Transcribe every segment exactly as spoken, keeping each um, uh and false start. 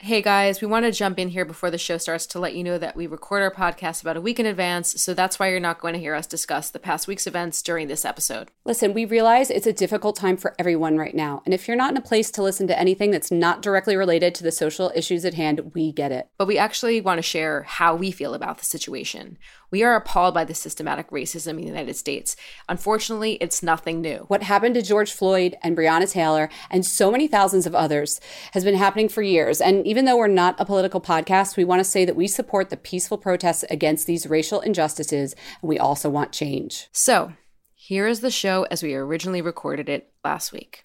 Hey guys, we want to jump in here before the show starts to let you know that we record our podcast about a week in advance, so that's why you're not going to hear us discuss the past week's events during this episode. Listen, we realize it's a difficult time for everyone right now, and if you're not in a place to listen to anything that's not directly related to the social issues at hand, we get it. But we actually want to share how we feel about the situation. We are appalled by the systematic racism in the United States. Unfortunately, it's nothing new. What happened to George Floyd and Breonna Taylor and so many thousands of others has been happening for years. And even though we're not a political podcast, we want to say that we support the peaceful protests against these racial injustices, and we also want change. So, here is the show as we originally recorded it last week.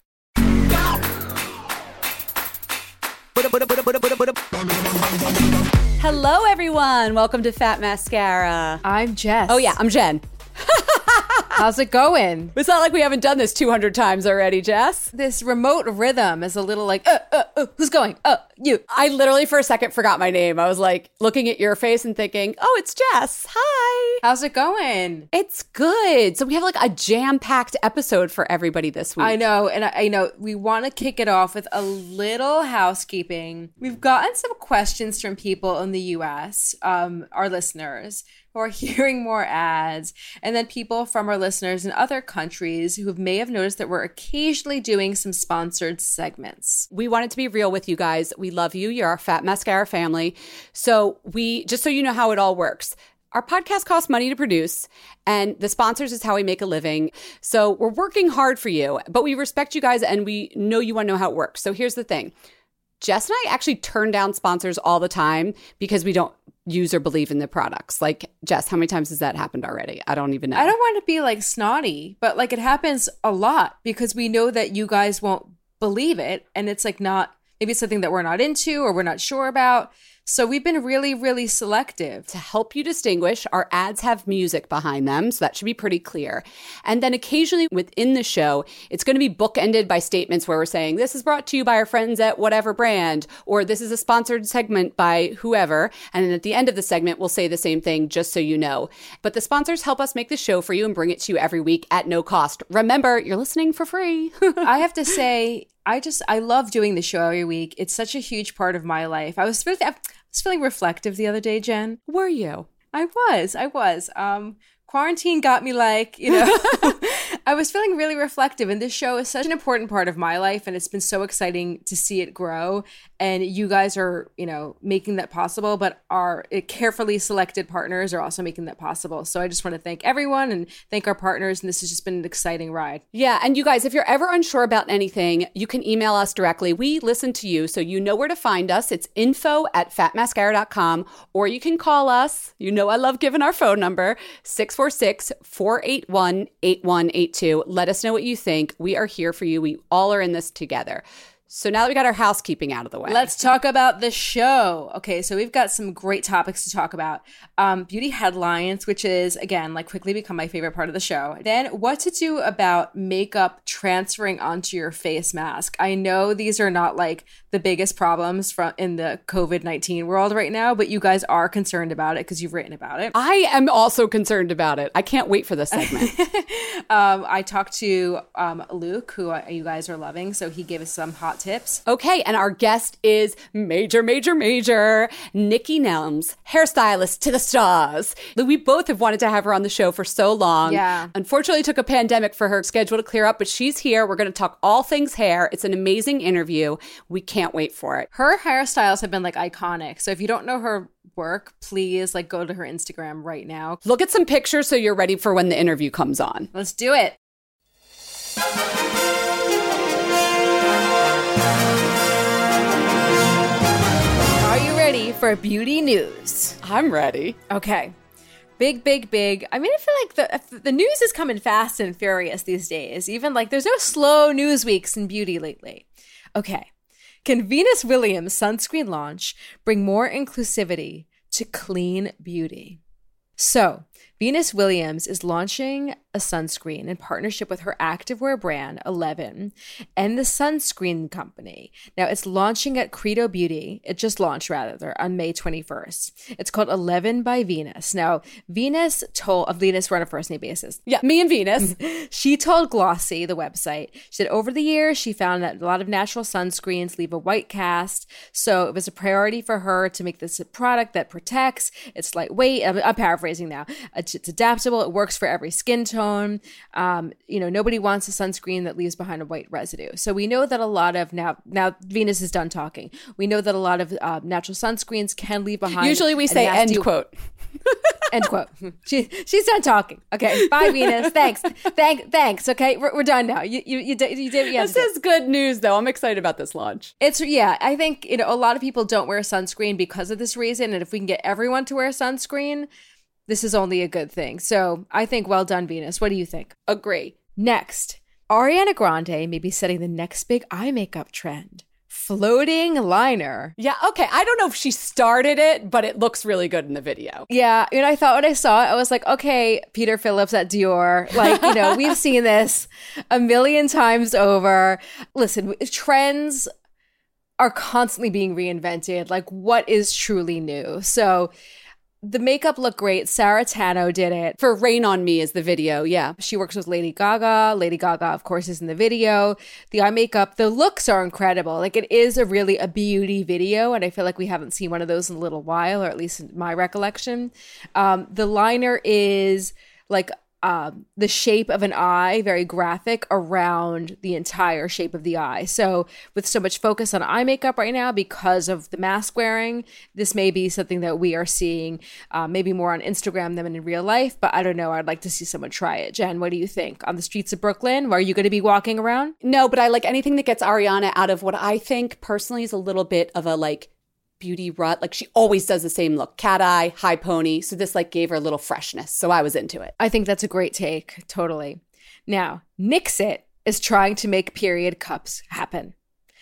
Hello, everyone. Welcome to Fat Mascara. I'm Jess. Oh, yeah, I'm Jen. How's it going? It's not like we haven't done this two hundred times already, Jess. This remote rhythm is a little like, uh, uh, uh, who's going? Uh, you. I literally for a second forgot my name. I was like looking at your face and thinking, oh, it's Jess. Hi. How's it going? It's good. So we have like a jam-packed episode for everybody this week. I know. And I, I know we want to kick it off with a little housekeeping. We've gotten some questions from people in the U S, um, our listeners, who are hearing more ads, and then people from our listeners in other countries who may have noticed that we're occasionally doing some sponsored segments. We wanted to be real with you guys. We love you. You're our Fat Mascara family. So we, just so you know how it all works, our podcast costs money to produce, and the sponsors is how we make a living. So we're working hard for you, but we respect you guys, and we know you want to know how it works. So here's the thing. Jess and I actually turn down sponsors all the time because we don't use or believe in the products. Like, Jess, how many times has that happened already? I don't even know. I don't want to be like snotty, but like it happens a lot because we know that you guys won't believe it. And it's like not, maybe it's something that we're not into or we're not sure about. So we've been really, really selective. To help you distinguish, our ads have music behind them, so that should be pretty clear. And then occasionally within the show, it's going to be bookended by statements where we're saying, this is brought to you by our friends at whatever brand, or this is a sponsored segment by whoever. And then at the end of the segment, we'll say the same thing, just so you know. But the sponsors help us make the show for you and bring it to you every week at no cost. Remember, you're listening for free. I have to say, I just, I love doing the show every week. It's such a huge part of my life. I was really, I was feeling reflective the other day, Jen. Were you? I was, I was. Um, quarantine got me like, you know, I was feeling really reflective, and this show is such an important part of my life, and it's been so exciting to see it grow. And you guys are, you know, making that possible, but our carefully selected partners are also making that possible. So I just want to thank everyone and thank our partners. And this has just been an exciting ride. Yeah. And you guys, if you're ever unsure about anything, you can email us directly. We listen to you, so you know where to find us. It's info at fat mascara dot com, or you can call us. You know I love giving our phone number, six four six, four eight one, eight one eight two. Let us know what you think. We are here for you. We all are in this together. So now that we got our housekeeping out of the way, let's talk about the show. Okay, so we've got some great topics to talk about. Um, beauty headlines, which is, again, like quickly become my favorite part of the show. Then what to do about makeup transferring onto your face mask. I know these are not like the biggest problems from in the covid nineteen world right now, but you guys are concerned about it because you've written about it. I am also concerned about it. I can't wait for this segment. um, I talked to um, Luke, who uh, you guys are loving, so he gave us some hot tips. Okay, and our guest is major, major, major Nikki Nelms, hairstylist to the stars. We both have wanted to have her on the show for so long. Yeah. Unfortunately, it took a pandemic for her schedule to clear up, but she's here. We're going to talk all things hair. It's an amazing interview. We can't wait for it. Her hairstyles have been like iconic. So if you don't know her work, please like go to her Instagram right now. Look at some pictures so you're ready for when the interview comes on. Let's do it. Are you ready for beauty news? I'm ready. Okay. Big, big, big. I mean, I feel like the the news is coming fast and furious these days. Even like there's no slow news weeks in beauty lately. Okay. Can Venus Williams' sunscreen launch bring more inclusivity to clean beauty? So, Venus Williams is launching a sunscreen in partnership with her activewear brand, Eleven, and the sunscreen company. Now, it's launching at Credo Beauty. It just launched, rather, on May twenty-first. It's called Eleven by Venus. Now, Venus told, of Venus, we're on a first-name basis. Yeah, me and Venus. She told Glossy, the website, she said, over the years, she found that a lot of natural sunscreens leave a white cast. So it was a priority for her to make this a product that protects. It's lightweight. I'm, I'm paraphrasing now. It's, it's adaptable. It works for every skin tone. Um, you know, nobody wants a sunscreen that leaves behind a white residue. So we know that a lot of now, now Venus is done talking. We know that a lot of uh, natural sunscreens can leave behind. Usually we say end quote. End quote. She, she's done talking. Okay. Bye, Venus. Thanks. Thank, thanks. Okay. We're, we're done now. You, you, you did, you did, yes. This is good news, though. I'm excited about this launch. It's, yeah, I think, you know, a lot of people don't wear sunscreen because of this reason. And if we can get everyone to wear sunscreen, this is only a good thing. So I think well done, Venus. What do you think? Agree. Next, Ariana Grande may be setting the next big eye makeup trend. Floating liner. Yeah, okay. I don't know if she started it, but it looks really good in the video. Yeah, and I thought when I saw it, I was like, okay, Peter Phillips at Dior. Like, you know, we've seen this a million times over. Listen, trends are constantly being reinvented. Like, what is truly new? So the makeup looked great. Sarah Tano did it. For Rain on Me is the video, yeah. She works with Lady Gaga. Lady Gaga, of course, is in the video. The eye makeup, the looks are incredible. Like, it is a really a beauty video, and I feel like we haven't seen one of those in a little while, or at least in my recollection. Um, the liner is like Um, the shape of an eye, very graphic around the entire shape of the eye. So with so much focus on eye makeup right now because of the mask wearing, this may be something that we are seeing uh, maybe more on Instagram than in real life. But I don't know. I'd like to see someone try it. Jen, what do you think? On the streets of Brooklyn, are you going to be walking around? No, but I like anything that gets Ariana out of what I think personally is a little bit of a like beauty rut. Like, she always does the same look, cat eye, high pony. So this like gave her a little freshness. So I was into it. I think that's a great take. Totally. Now, Nixit is trying to make period cups happen.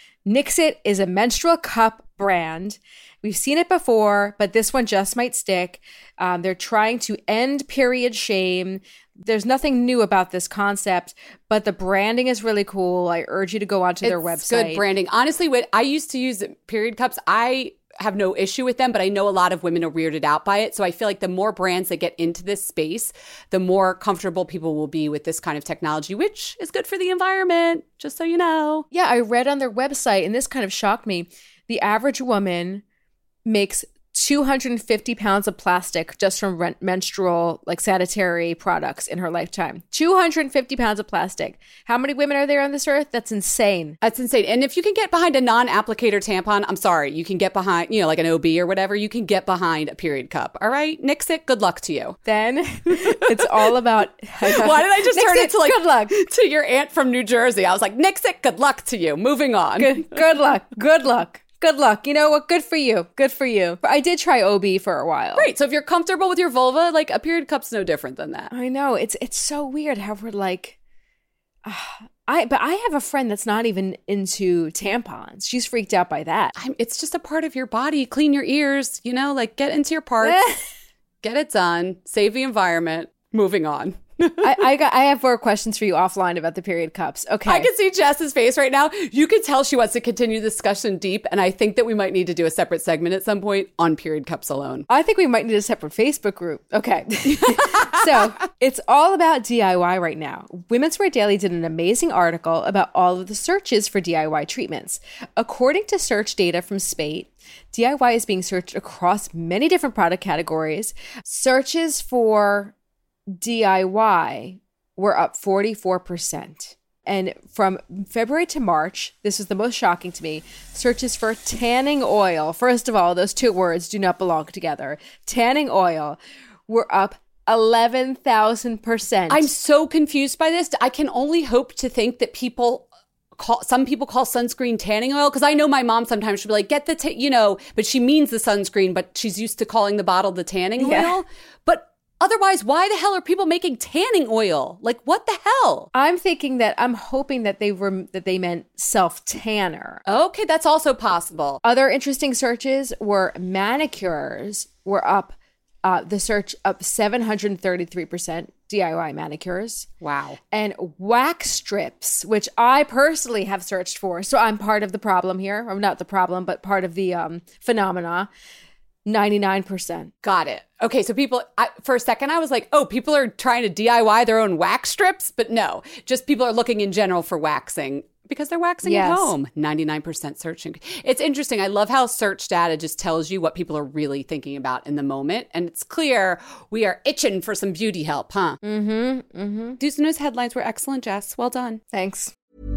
Nixit is a menstrual cup brand. We've seen it before, but this one just might stick. Um, they're trying to end period shame. There's nothing new about this concept, but the branding is really cool. I urge you to go onto their It's website. good branding. Honestly, what I used to use period cups, I have no issue with them, but I know a lot of women are weirded out by it. So I feel like the more brands that get into this space, the more comfortable people will be with this kind of technology, which is good for the environment, just so you know. Yeah, I read on their website, and this kind of shocked me. The average woman makes two hundred fifty pounds of plastic just from rent- menstrual, like sanitary products in her lifetime. two hundred fifty pounds of plastic. How many women are there on this earth? That's insane. That's insane. And if you can get behind a non-applicator tampon, I'm sorry, you can get behind, you know, like an O B or whatever, you can get behind a period cup. All right, Nixit, good luck to you. Then it's all about... Why did I just Nixit, turn it to like, good luck. to your aunt from New Jersey? I was like, Nixit, good luck to you. Moving on. Good, good luck. Good luck. Good luck. You know what? Good for you. Good for you. But I did try O B for a while. Great. So if you're comfortable with your vulva, like a period cup's no different than that. I know. It's it's so weird how we're like, uh, I but I have a friend that's not even into tampons. She's freaked out by that. I'm, it's just a part of your body. Clean your ears, you know, like get into your parts, get it done, save the environment, moving on. I, I got. I have more questions for you offline about the period cups. Okay. I can see Jess's face right now. You can tell she wants to continue the discussion deep, and I think that we might need to do a separate segment at some point on period cups alone. I think we might need a separate Facebook group. Okay. So it's all about D I Y right now. Women's Wear Daily did an amazing article about all of the searches for D I Y treatments. According to search data from Spate, D I Y is being searched across many different product categories. Searches for D I Y were up forty-four percent. And from February to March, this is the most shocking to me, searches for tanning oil. First of all, those two words do not belong together. Tanning oil were up eleven thousand percent. I'm so confused by this. I can only hope to think that people call, some people call sunscreen tanning oil, because I know my mom sometimes she'll be like, get the, ta-, you know, but she means the sunscreen, but she's used to calling the bottle the tanning Yeah. oil. But otherwise, why the hell are people making tanning oil? Like, what the hell? I'm thinking that I'm hoping that they were that they meant self-tanner. Okay, that's also possible. Other interesting searches were manicures were up, uh, the search up seven hundred thirty-three percent D I Y manicures. Wow. And wax strips, which I personally have searched for. So I'm part of the problem here. Or not the problem, but part of the um, phenomena. ninety-nine percent. Got it. Okay, so people, I, for a second, I was like, oh, people are trying to D I Y their own wax strips? But no, just people are looking in general for waxing because they're waxing Yes. at home. ninety-nine percent searching. It's interesting. I love how search data just tells you what people are really thinking about in the moment. And it's clear we are itching for some beauty help, huh? Mm-hmm. Mm-hmm. News News headlines were excellent, Jess. Well done. Thanks.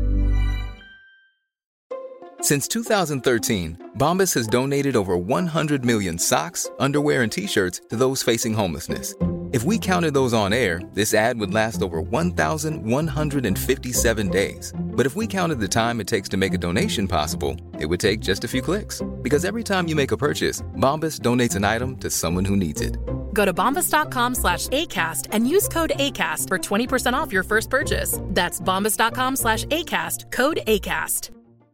Since two thousand thirteen, Bombas has donated over one hundred million socks, underwear, and T-shirts to those facing homelessness. If we counted those on air, this ad would last over one thousand one hundred fifty-seven days. But if we counted the time it takes to make a donation possible, it would take just a few clicks. Because every time you make a purchase, Bombas donates an item to someone who needs it. Go to bombas.com slash ACAST and use code ACAST for twenty percent off your first purchase. That's bombas.com slash ACAST, code ACAST.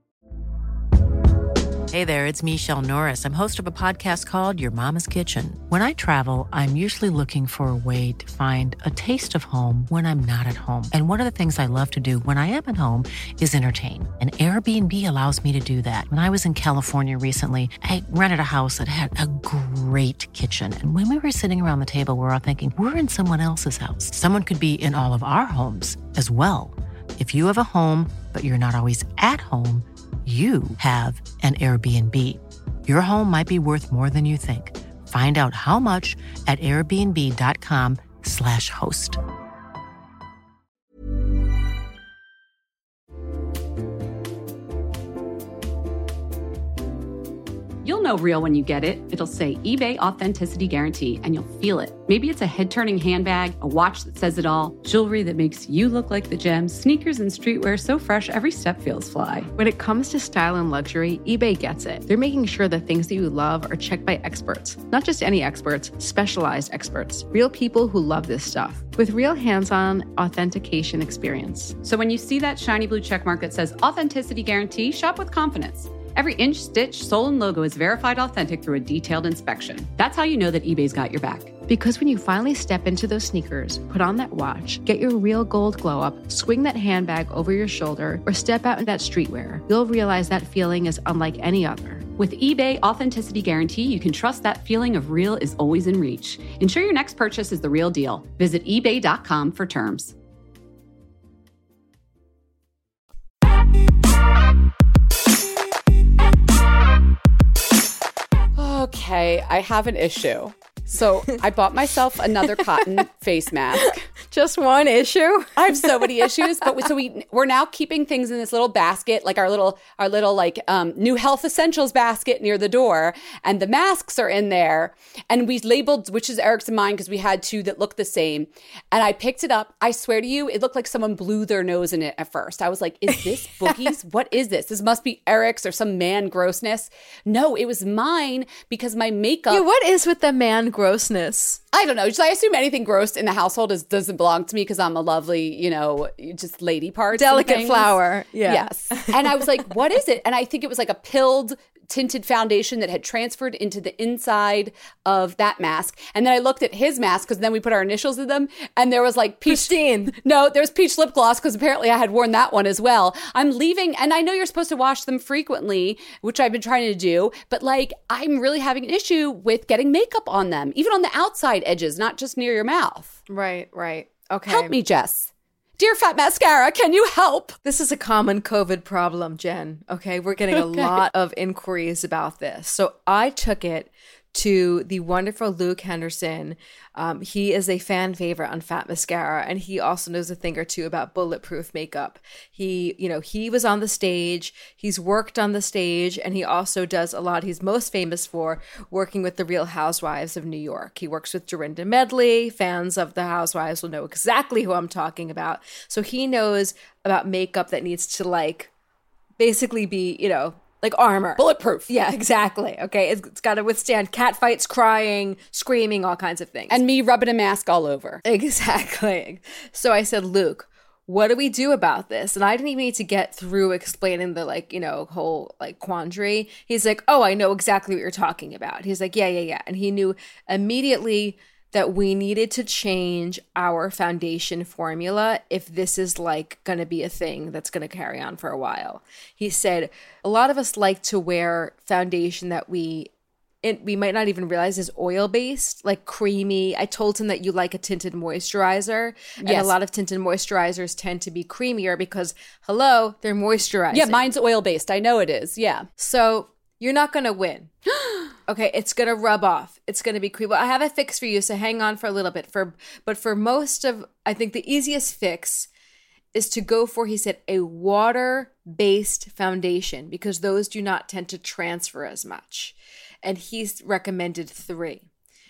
Hey there, it's Michelle Norris. I'm host of a podcast called Your Mama's Kitchen. When I travel, I'm usually looking for a way to find a taste of home when I'm not at home. And one of the things I love to do when I am at home is entertain. And Airbnb allows me to do that. When I was in California recently, I rented a house that had a great kitchen. And when we were sitting around the table, we were all thinking, we're in someone else's house. Someone could be in all of our homes as well. If you have a home, but you're not always at home, you have an Airbnb. Your home might be worth more than you think. Find out how much at airbnb.com slash host. You'll know real when you get it. It'll say eBay Authenticity Guarantee, and you'll feel it. Maybe it's a head-turning handbag, a watch that says it all, jewelry that makes you look like the gems, sneakers and streetwear so fresh every step feels fly. When it comes to style and luxury, eBay gets it. They're making sure the things that you love are checked by experts. Not just any experts, specialized experts. Real people who love this stuff. With real hands-on authentication experience. So when you see that shiny blue checkmark that says Authenticity Guarantee, shop with confidence. Every inch, stitch, sole, and logo is verified authentic through a detailed inspection. That's how you know that eBay's got your back. Because when you finally step into those sneakers, put on that watch, get your real gold glow up, swing that handbag over your shoulder, or step out in that streetwear, you'll realize that feeling is unlike any other. With eBay Authenticity Guarantee, you can trust that feeling of real is always in reach. Ensure your next purchase is the real deal. Visit ebay dot com for terms. Okay, I have an issue. So I bought myself another cotton face mask. Just one issue? I have so many issues, but we, so we we're now keeping things in this little basket, like our little our little like um, new health essentials basket near the door, and the masks are in there. And we labeled which is Eric's and mine because we had two that looked the same. And I picked it up. I swear to you, it looked like someone blew their nose in it at first. I was like, "Is this Boogie's? What is this? This must be Eric's or some man grossness." No, it was mine because my makeup. Yeah, what is with the man grossness? I don't know. Just, I assume anything gross in the household is doesn't belong to me because I'm a lovely, you know, just lady parts. Delicate flower. Yeah. Yes. And I was like, what is it? And I think it was like a pilled tinted foundation that had transferred into the inside of that mask. And then I looked at his mask because then we put our initials in them. And there was like peach. Pristine. No, there was peach lip gloss because apparently I had worn that one as well. I'm leaving. And I know you're supposed to wash them frequently, which I've been trying to do. But like, I'm really having an issue with getting makeup on them, even on the outside edges, not just near your mouth. Right, right. Okay. Help me, Jess. Dear Fat Mascara, can you help? This is a common COVID problem, Jen. Okay, we're getting a Okay. lot of inquiries about this. So I took it to the wonderful Luke Henderson. Um, he is a fan favorite on Fat Mascara, and he also knows a thing or two about bulletproof makeup. He, you know, he was on the stage, he's worked on the stage, and he also does a lot. He's most famous for working with the Real Housewives of New York. He works with Dorinda Medley. Fans of the Housewives will know exactly who I'm talking about. So he knows about makeup that needs to like basically be, you know, like armor. Bulletproof. Yeah, exactly. Okay. It's, it's got to withstand cat fights, crying, screaming, all kinds of things. And me rubbing a mask all over. Exactly. So I said, Luke, what do we do about this? And I didn't even need to get through explaining the like, you know, whole like quandary. He's like, oh, I know exactly what you're talking about. He's like, yeah, yeah, yeah. And he knew immediately that we needed to change our foundation formula if this is like going to be a thing that's going to carry on for a while. He said, a lot of us like to wear foundation that we it, we might not even realize is oil-based, like creamy. I told him that you like a tinted moisturizer. And yes. a lot of tinted moisturizers tend to be creamier because, hello, they're moisturizing. Yeah, mine's oil-based. I know it is. Yeah. So you're not going to win. Okay, it's going to rub off. It's going to be creepy. Well, I have a fix for you, so hang on for a little bit. For But for most of, I think the easiest fix is to go for, he said, a water-based foundation because those do not tend to transfer as much. And he's recommended three.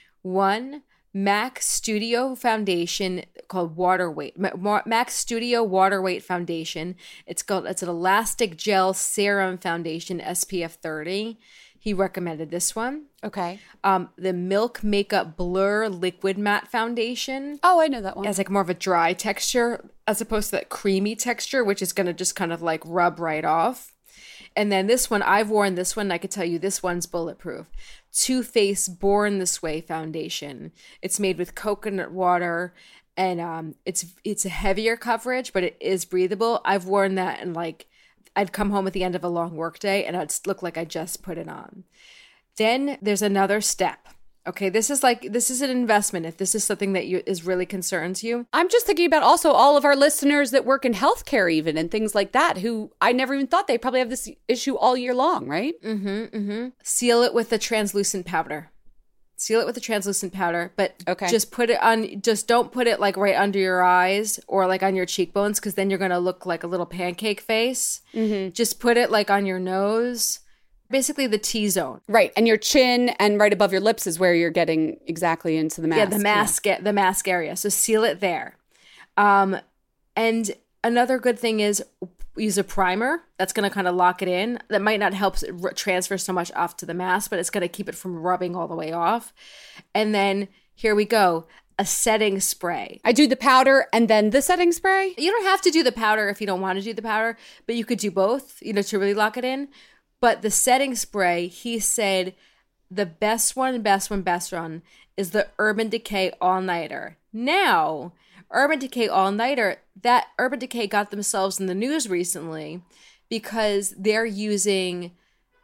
One, MAC Studio Foundation called Water Weight. MAC Studio Water Weight Foundation. It's called, it's an elastic gel serum foundation, S P F thirty. He recommended this one. Okay. Um, the Milk Makeup Blur Liquid Matte Foundation. Oh, I know that one. It has like more of a dry texture as opposed to that creamy texture, which is going to just kind of like rub right off. And then this one, I've worn this one. I could tell you this one's bulletproof. Too Faced Born This Way Foundation. It's made with coconut water and um, it's it's a heavier coverage, but it is breathable. I've worn that and like I'd come home at the end of a long workday and I'd look like I just put it on. Then there's another step. Okay, this is like, this is an investment if this is something that you, is really concerns you. I'm just thinking about also all of our listeners that work in healthcare even and things like that who I never even thought they probably have this issue all year long, right? Mm-hmm, mm-hmm. Seal it with a translucent powder. Seal it with a translucent powder, but okay. just put it on, just don't put it like right under your eyes or like on your cheekbones because then you're going to look like a little pancake face. Mm-hmm. Just put it like on your nose. Basically the T-zone. Right. And your chin and right above your lips is where you're getting exactly into the mask. Yeah, the mask, yeah. the mask area. So seal it there. Um, and another good thing is use a primer. That's going to kind of lock it in. That might not help transfer so much off to the mask, but it's going to keep it from rubbing all the way off. And then here we go. A setting spray. I do the powder and then the setting spray? You don't have to do the powder if you don't want to do the powder, but you could do both, you know, to really lock it in. But the setting spray, he said the best one, best one, best one is the Urban Decay All-Nighter. Now, Urban Decay All-Nighter, that Urban Decay got themselves in the news recently because they're using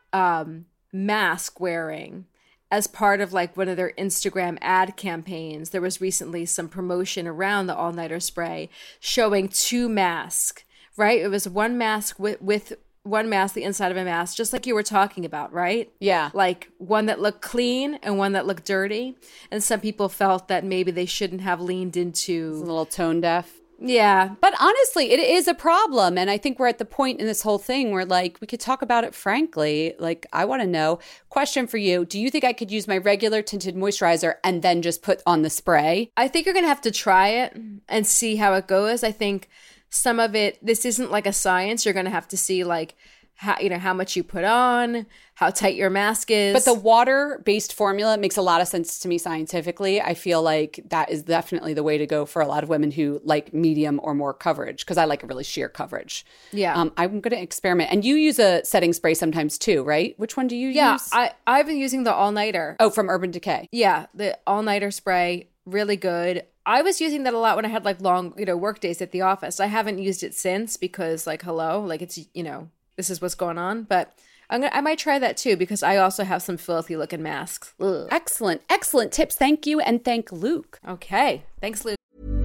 um, mask wearing as part of like one of their Instagram ad campaigns. There was recently some promotion around the All-Nighter spray showing two masks, right? It was one mask with, with one mask, the inside of a mask, just like you were talking about, right? Yeah. Like one that looked clean and one that looked dirty. And some people felt that maybe they shouldn't have leaned into... It's a little tone deaf. Yeah. But honestly, it is a problem. And I think we're at the point in this whole thing where like we could talk about it frankly. Like I want to know, question for you, do you think I could use my regular tinted moisturizer and then just put on the spray? I think you're going to have to try it and see how it goes. I think... Some of it, this isn't like a science. You're going to have to see like, how, you know, how much you put on, how tight your mask is. But the water-based formula makes a lot of sense to me scientifically. I feel like that is definitely the way to go for a lot of women who like medium or more coverage because I like a really sheer coverage. Yeah. Um, I'm going to experiment. And you use a setting spray sometimes too, right? Which one do you yeah, use? Yeah, I've been using the All-Nighter. Oh, from Urban Decay. Yeah, the All-Nighter spray, really good. I was using that a lot when I had like long, you know, work days at the office. I haven't used it since because like, hello, like it's, you know, this is what's going on. But I'm gonna, I might try that too because I also have some filthy looking masks. Ugh. Excellent. Excellent tips. Thank you. And thank Luke. Okay. Thanks, Luke.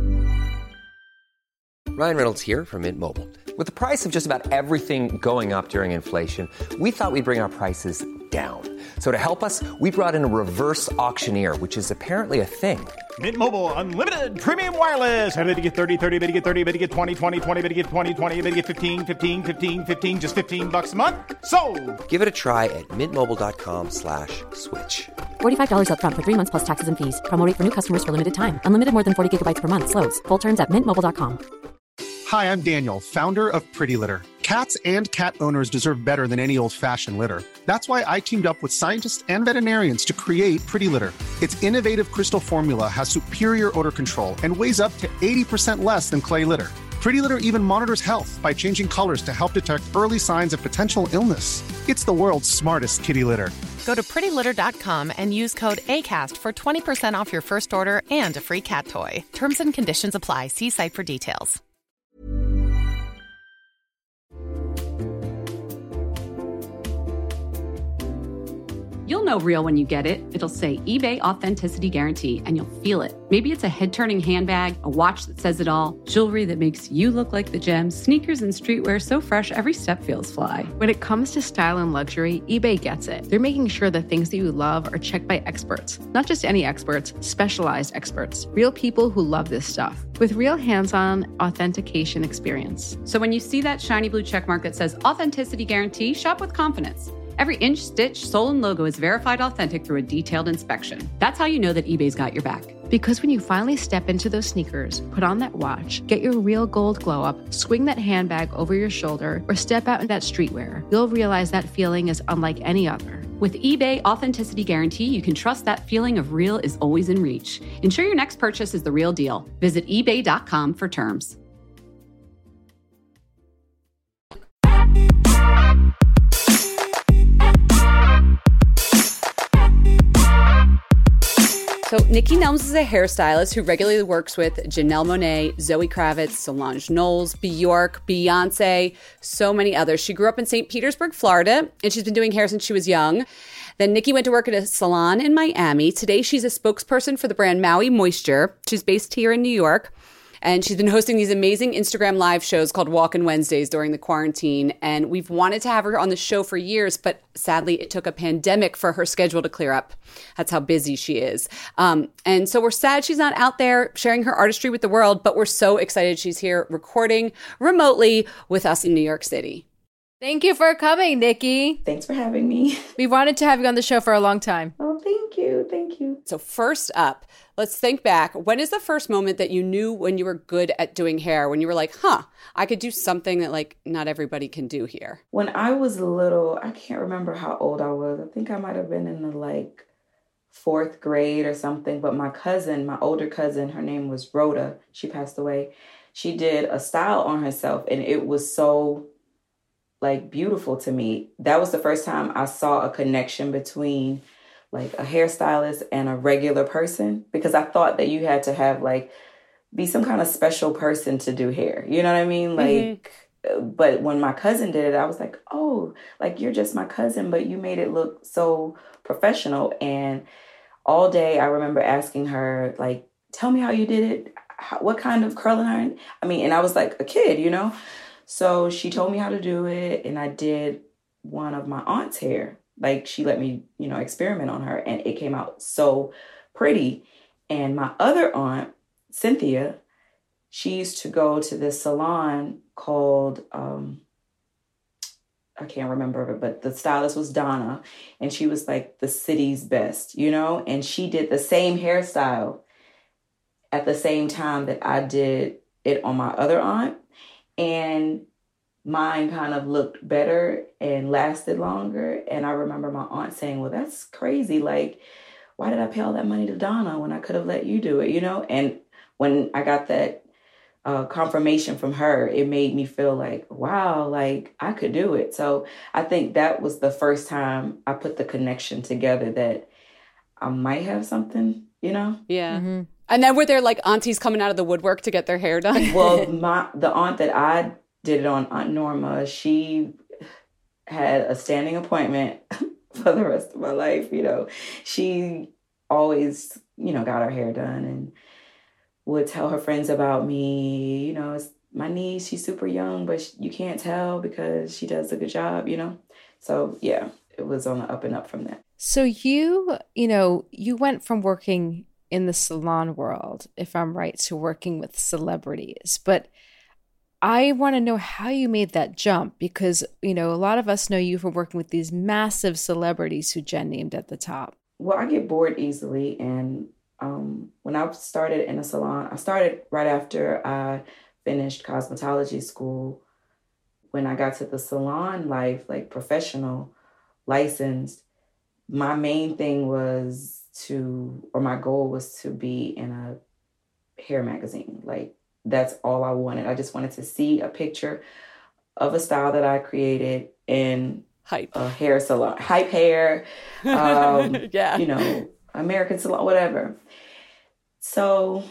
Ryan Reynolds here from Mint Mobile. With the price of just about everything going up during inflation, we thought we'd bring our prices down. So to help us, we brought in a reverse auctioneer, which is apparently a thing. Mint Mobile Unlimited Premium Wireless. How to get thirty, thirty, how to get thirty, how to get twenty, twenty, twenty, how to get twenty, twenty, how to get fifteen, fifteen, fifteen, fifteen, just fifteen bucks a month? Sold! Give it a try at mintmobile.com slash switch. forty-five dollars up front for three months plus taxes and fees. Promo rate for new customers for limited time. Unlimited more than forty gigabytes per month. Slows full terms at mint mobile dot com. Hi, I'm Daniel, founder of Pretty Litter. Cats and cat owners deserve better than any old-fashioned litter. That's why I teamed up with scientists and veterinarians to create Pretty Litter. Its innovative crystal formula has superior odor control and weighs up to eighty percent less than clay litter. Pretty Litter even monitors health by changing colors to help detect early signs of potential illness. It's the world's smartest kitty litter. Go to pretty litter dot com and use code ACAST for twenty percent off your first order and a free cat toy. Terms and conditions apply. See site for details. You'll know real when you get it. It'll say eBay Authenticity Guarantee, and you'll feel it. Maybe it's a head-turning handbag, a watch that says it all, jewelry that makes you look like the gem, sneakers and streetwear so fresh every step feels fly. When it comes to style and luxury, eBay gets it. They're making sure the things that you love are checked by experts. Not just any experts, specialized experts. Real people who love this stuff. With real hands-on authentication experience. So when you see that shiny blue checkmark that says Authenticity Guarantee, shop with confidence. Every inch, stitch, sole, and logo is verified authentic through a detailed inspection. That's how you know that eBay's got your back. Because when you finally step into those sneakers, put on that watch, get your real gold glow up, swing that handbag over your shoulder, or step out in that streetwear, you'll realize that feeling is unlike any other. With eBay Authenticity Guarantee, you can trust that feeling of real is always in reach. Ensure your next purchase is the real deal. Visit ebay dot com for terms. So Nikki Nelms is a hairstylist who regularly works with Janelle Monáe, Zoe Kravitz, Solange Knowles, Bjork, Beyonce, so many others. She grew up in Saint Petersburg, Florida, and she's been doing hair since she was young. Then Nikki went to work at a salon in Miami. Today, she's a spokesperson for the brand Maui Moisture. She's based here in New York. And she's been hosting these amazing Instagram live shows called Walk-In Wednesdays during the quarantine. And we've wanted to have her on the show for years, but sadly it took a pandemic for her schedule to clear up. That's how busy she is. Um, and so we're sad she's not out there sharing her artistry with the world, but we're so excited she's here recording remotely with us in New York City. Thank you for coming, Nikki. Thanks for having me. We wanted to have you on the show for a long time. Oh, thank you. Thank you. So first up, let's think back. When is the first moment that you knew when you were good at doing hair, when you were like, huh, I could do something that like not everybody can do here? When I was little, I can't remember how old I was. I think I might have been in the like fourth grade or something. But my cousin, my older cousin, her name was Rhoda. She passed away. She did a style on herself and it was so like beautiful to me. That was the first time I saw a connection between like a hairstylist and a regular person, because I thought that you had to have like be some kind of special person to do hair. You know what I mean? Like, mm-hmm. But when my cousin did it, I was like, oh, like you're just my cousin, but you made it look so professional. And all day I remember asking her, like, tell me how you did it. How, what kind of curling iron? I mean, and I was like a kid, you know? So she told me how to do it, and I did one of my aunt's hair. Like, she let me, you know, experiment on her, and it came out so pretty. And my other aunt, Cynthia, she used to go to this salon called, um, I can't remember it, but the stylist was Donna, and she was like the city's best, you know? And she did the same hairstyle at the same time that I did it on my other aunt. And mine kind of looked better and lasted longer. And I remember my aunt saying, well, that's crazy. Like, why did I pay all that money to Donna when I could have let you do it, you know? And when I got that uh, confirmation from her, it made me feel like, wow, like I could do it. So I think that was the first time I put the connection together that I might have something, you know? Yeah. Mm-hmm. And then were there like aunties coming out of the woodwork to get their hair done? Well, my the aunt that I did it on, Aunt Norma, she had a standing appointment for the rest of my life. You know, she always, you know, got her hair done and would tell her friends about me. You know, it's my niece, she's super young, but she, you can't tell because she does a good job, you know? So yeah, it was on the up and up from that. So you, you know, you went from working in the salon world, if I'm right, to working with celebrities. But I want to know how you made that jump because, you know, a lot of us know you from working with these massive celebrities who Jen named at the top. Well, I get bored easily. And um, when I started in a salon, I started right after I finished cosmetology school. When I got to the salon life, like professional, licensed, my main thing was to, or my goal was to be in a hair magazine. Like, that's all I wanted. I just wanted to see a picture of a style that I created and Hype. a hair salon, Hype Hair, um, yeah. you know, American Salon, whatever. So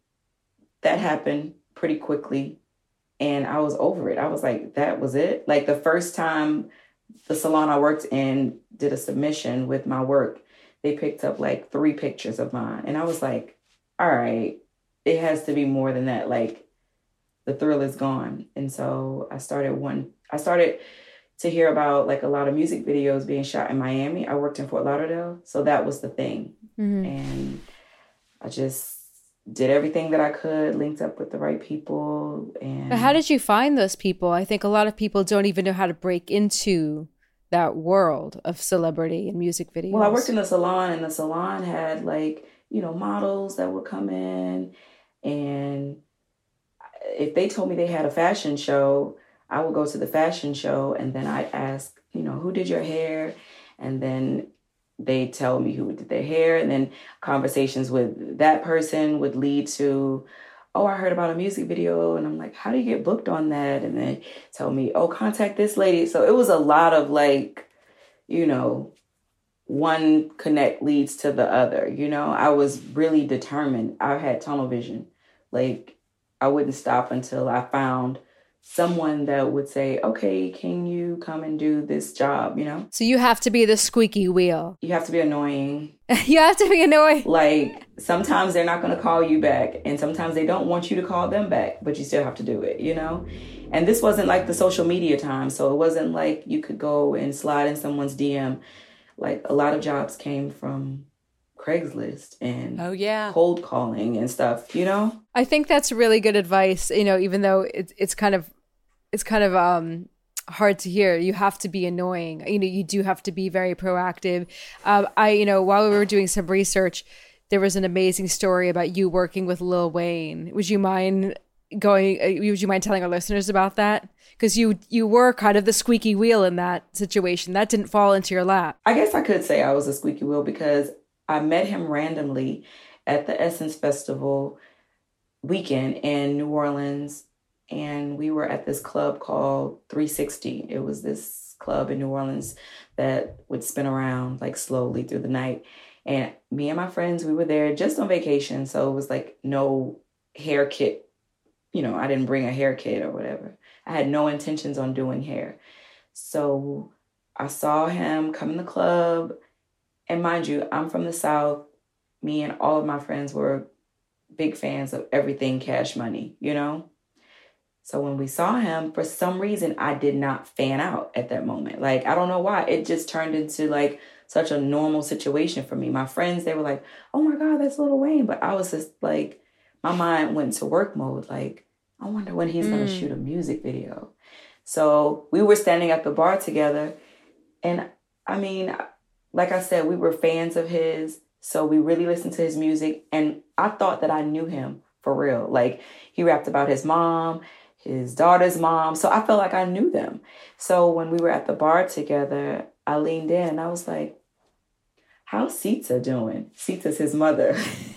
that happened pretty quickly. And I was over it. I was like, that was it. Like the first time the salon I worked in did a submission with my work, they picked up like three pictures of mine. And I was like, all right, it has to be more than that. Like the thrill is gone. And so I started one, I started to hear about like a lot of music videos being shot in Miami. I worked in Fort Lauderdale. So that was the thing. Mm-hmm. And I just did everything that I could, linked up with the right people. And but how did you find those people? I think a lot of people don't even know how to break into that world of celebrity and music videos. Well, I worked in a salon, and the salon had like, you know, models that would come in. And if they told me they had a fashion show, I would go to the fashion show, and then I'd ask, you know, who did your hair? And then they tell me who did their hair, and then conversations with that person would lead to, oh, I heard about a music video, and I'm like, how do you get booked on that? And then tell me, oh, contact this lady. So it was a lot of like, you know, one connect leads to the other. You know, I was really determined. I had tunnel vision. Like I wouldn't stop until I found someone that would say, okay, can you come and do this job, you know? So you have to be the squeaky wheel. You have to be annoying. You have to be annoying. Like, sometimes they're not going to call you back, and sometimes they don't want you to call them back, but you still have to do it, you know? And this wasn't like the social media time, so it wasn't like you could go and slide in someone's D M. Like, a lot of jobs came from Craigslist and oh yeah cold calling and stuff, you know? I think that's really good advice, you know, even though it's it's kind of it's kind of um hard to hear. You have to be annoying. You know, you do have to be very proactive. Um, I, you know, while we were doing some research, there was an amazing story about you working with Lil Wayne. Would you mind going, uh, would you mind telling our listeners about that? Because you you were kind of the squeaky wheel in that situation. That didn't fall into your lap. I guess I could say I was a squeaky wheel because I met him randomly at the Essence Festival weekend in New Orleans. And we were at this club called three sixty. It was this club in New Orleans that would spin around like slowly through the night. And me and my friends, we were there just on vacation. So it was like no hair kit. You know, I didn't bring a hair kit or whatever. I had no intentions on doing hair. So I saw him come in the club. And mind you, I'm from the South. Me and all of my friends were big fans of everything Cash Money, you know? So when we saw him, for some reason, I did not fan out at that moment. Like, I don't know why. It just turned into like such a normal situation for me. My friends, they were like, oh my God, that's Lil Wayne. But I was just like, my mind went into work mode. Like, I wonder when he's mm. going to shoot a music video. So we were standing at the bar together. And I mean, like I said, we were fans of his. So we really listened to his music. And I thought that I knew him for real. Like, he rapped about his mom, his daughter's mom. So I felt like I knew them. So when we were at the bar together, I leaned in and I was like, how's Sita doing? Sita's his mother.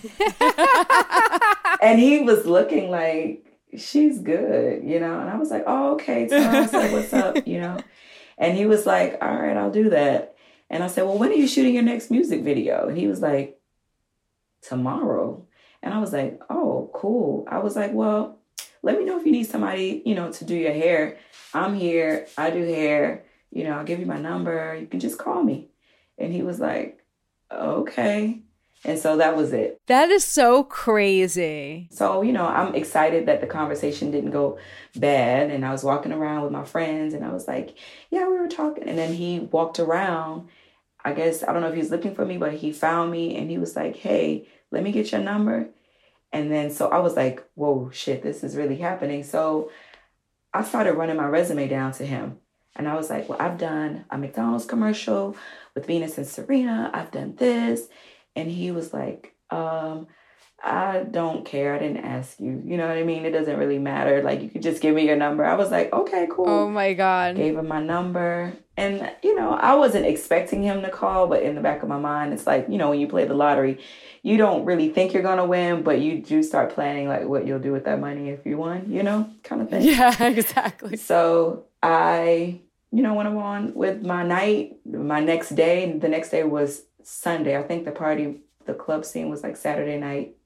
And he was looking like, she's good, you know? And I was like, oh, okay. So I was like, what's up, you know? And he was like, all right, I'll do that. And I said, well, when are you shooting your next music video? And he was like, tomorrow. And I was like, oh, cool. I was like, well, let me know if you need somebody, you know, to do your hair. I'm here. I do hair. You know, I'll give you my number. You can just call me. And he was like, okay. And so that was it. That is so crazy. So, you know, I'm excited that the conversation didn't go bad. And I was walking around with my friends and I was like, yeah, we were talking. And then he walked around. I guess, I don't know if he was looking for me, but he found me and he was like, hey, let me get your number. And then, so I was like, whoa, shit, this is really happening. So I started running my resume down to him. And I was like, well, I've done a McDonald's commercial with Venus and Serena. I've done this. And he was like, um, I don't care. I didn't ask you. You know what I mean? It doesn't really matter. Like, you could just give me your number. I was like, okay, cool. Oh, my God. Gave him my number. And, you know, I wasn't expecting him to call. But in the back of my mind, it's like, you know, when you play the lottery, you don't really think you're going to win. But you do start planning, like, what you'll do with that money if you won, you know, kind of thing. Yeah, exactly. So I you know, went on with my night. My next day, the next day was Sunday. I think the party, the club scene was like Saturday night.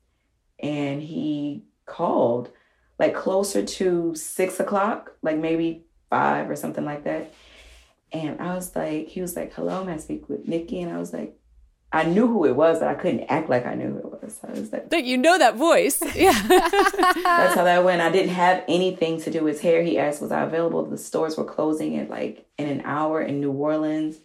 And he called like closer to six o'clock, like maybe five or something like that. And I was like, he was like, hello, may I speak with Nikki? And I was like, I knew who it was, but I couldn't act like I knew who it was. So I was like, that you know that voice. Yeah. That's how that went. I didn't have anything to do with his hair. He asked, was I available? The stores were closing at like in an hour in New Orleans.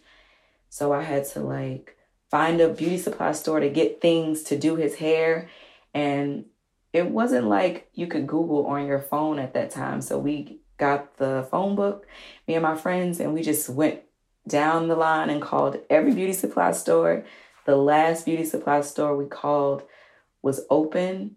So I had to like find a beauty supply store to get things to do his hair. And it wasn't like you could Google on your phone at that time. So we got the phone book, me and my friends, and we just went down the line and called every beauty supply store. The last beauty supply store we called was open.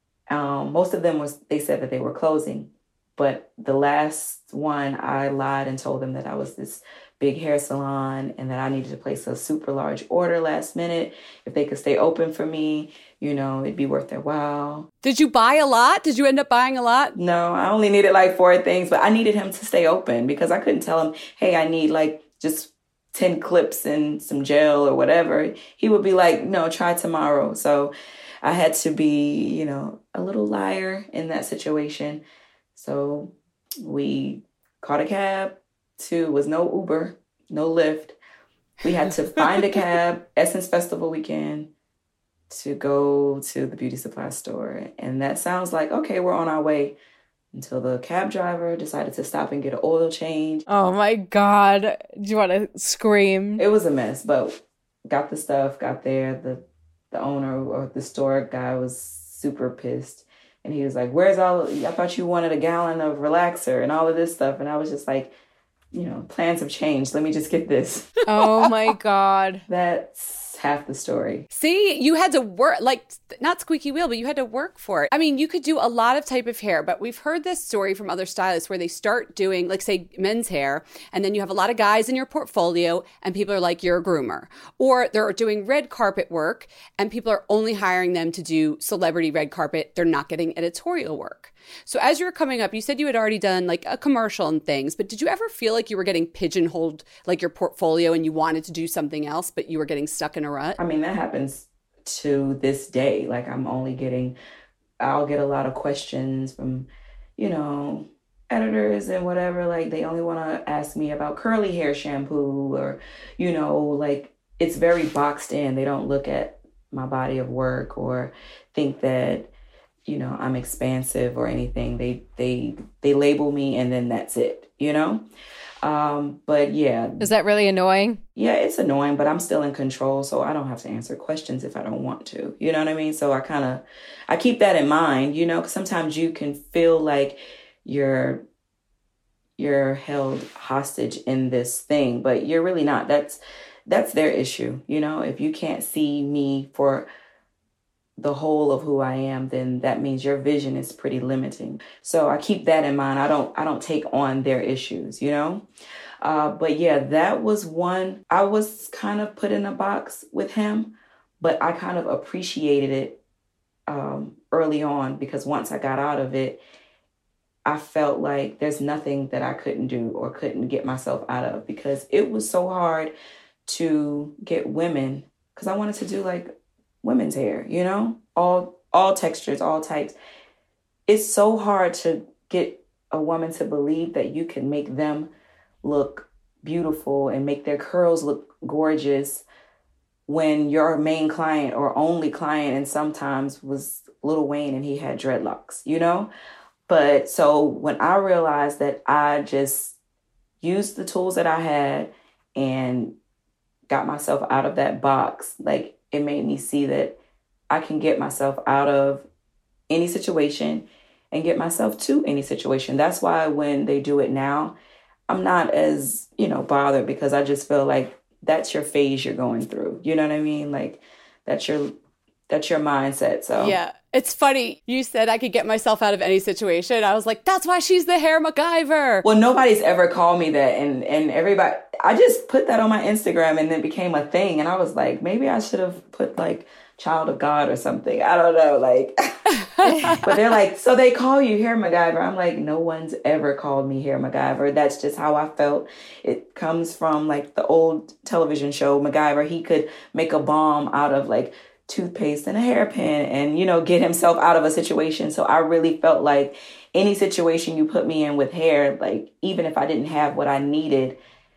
Um, most of them was, they said that they were closing. But the last one, I lied and told them that I was this big hair salon and that I needed to place a super large order last minute. If they could stay open for me, you know, it'd be worth their while. Did you buy a lot? Did you end up buying a lot? No, I only needed like four things, but I needed him to stay open because I couldn't tell him, hey, I need like just ten clips and some gel or whatever. He would be like, no, try tomorrow. So I had to be, you know, a little liar in that situation. So we caught a cab to, was no Uber, no Lyft. We had to find a cab, Essence Festival weekend, to go to the beauty supply store. And that sounds like, okay, we're on our way, until the cab driver decided to stop and get an oil change. Oh my God. Do you want to scream? It was a mess, but got the stuff, got there. The the owner or the store guy was super pissed. And he was like, where's all, I thought you wanted a gallon of relaxer and all of this stuff. And I was just like, you know, plans have changed. Let me just get this. Oh my God. That's half the story. See, you had to work, like, not squeaky wheel, but you had to work for it. I mean, you could do a lot of type of hair, but we've heard this story from other stylists where they start doing, like, say, men's hair, and then you have a lot of guys in your portfolio, and people are like, you're a groomer. Or they're doing red carpet work, and people are only hiring them to do celebrity red carpet. They're not getting editorial work. So as you were coming up, you said you had already done like a commercial and things, but did you ever feel like you were getting pigeonholed, like your portfolio, and you wanted to do something else, but you were getting stuck in a rut? I mean, that happens to this day. Like I'm only getting, I'll get a lot of questions from, you know, editors and whatever. Like they only want to ask me about curly hair shampoo or, you know, like it's very boxed in. They don't look at my body of work or think that, you know, I'm expansive or anything. They they they label me and then that's it, you know? Um, but yeah. Is that really annoying? Yeah, it's annoying, but I'm still in control, so I don't have to answer questions if I don't want to. You know what I mean? So I kind of, I keep that in mind, you know, because sometimes you can feel like you're you're held hostage in this thing, but you're really not. That's that's their issue, you know? If you can't see me for the whole of who I am, then that means your vision is pretty limiting. So I keep that in mind. I don't, I don't take on their issues, you know? Uh, but yeah, that was one. I was kind of put in a box with him, but I kind of appreciated it um, early on because once I got out of it, I felt like there's nothing that I couldn't do or couldn't get myself out of because it was so hard to get women because I wanted to do like women's hair, you know, all all textures, all types. It's so hard to get a woman to believe that you can make them look beautiful and make their curls look gorgeous when your main client or only client and sometimes was Lil Wayne and he had dreadlocks, you know? But so when I realized that I just used the tools that I had and got myself out of that box, like it made me see that I can get myself out of any situation and get myself to any situation. That's why when they do it now, I'm not as, you know, bothered because I just feel like that's your phase you're going through. You know what I mean? Like that's your that's your mindset. So yeah, it's funny. You said I could get myself out of any situation. I was like, that's why she's the hair MacGyver. Well, nobody's ever called me that. And, and everybody, I just put that on my Instagram and it became a thing. And I was like, maybe I should have put like child of God or something. I don't know. Like, But they're like, so they call you Hair MacGyver. I'm like, no one's ever called me Hair MacGyver. That's just how I felt. It comes from like the old television show MacGyver. He could make a bomb out of like toothpaste and a hairpin and, you know, get himself out of a situation. So I really felt like any situation you put me in with hair, like even if I didn't have what I needed,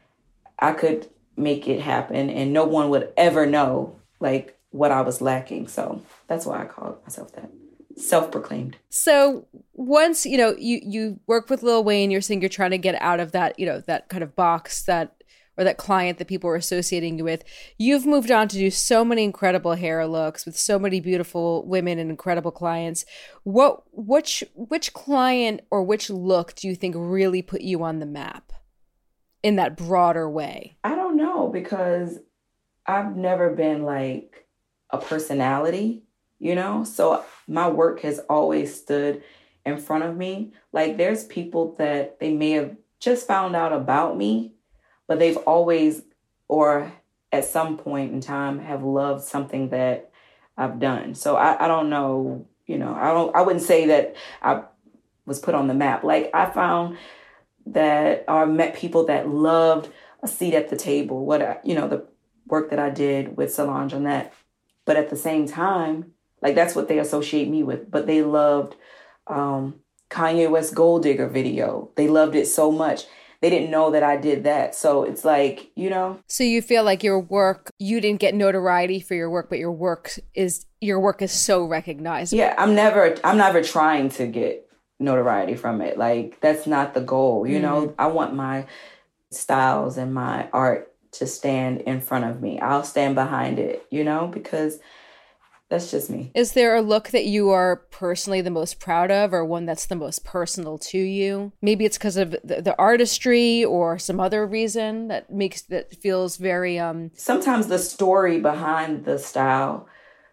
I could make it happen and no one would ever know like what I was lacking. So that's why I called myself that. Self-proclaimed. So once, you know, you, you work with Lil Wayne, you're saying you're trying to get out of that, you know, that kind of box that, or that client that people were associating you with. You've moved on to do so many incredible hair looks with so many beautiful women and incredible clients. What, which, which client or which look do you think really put you on the map in that broader way? I don't know, because I've never been like a personality, you know? So my work has always stood in front of me. Like there's people that they may have just found out about me, but they've always, or at some point in time, have loved something that I've done. So I, I don't know, you know, I don't, I wouldn't say that I was put on the map. Like I found that I met people that loved a seat at the table, what I, you know, the work that I did with Solange on that. But at the same time, like that's what they associate me with. But they loved um, Kanye West Gold Digger video. They loved it so much. They didn't know that I did that. So it's like, you know. So you feel like your work, you didn't get notoriety for your work, but your work is your work is so recognizable. Yeah, I'm never I'm never trying to get notoriety from it. Like that's not the goal. You mm-hmm. know, I want my styles and my art to stand in front of me. I'll stand behind it, you know, because that's just me. Is there a look that you are personally the most proud of, or one that's the most personal to you? Maybe it's because of the, the artistry or some other reason that makes that feels very um sometimes the story behind the style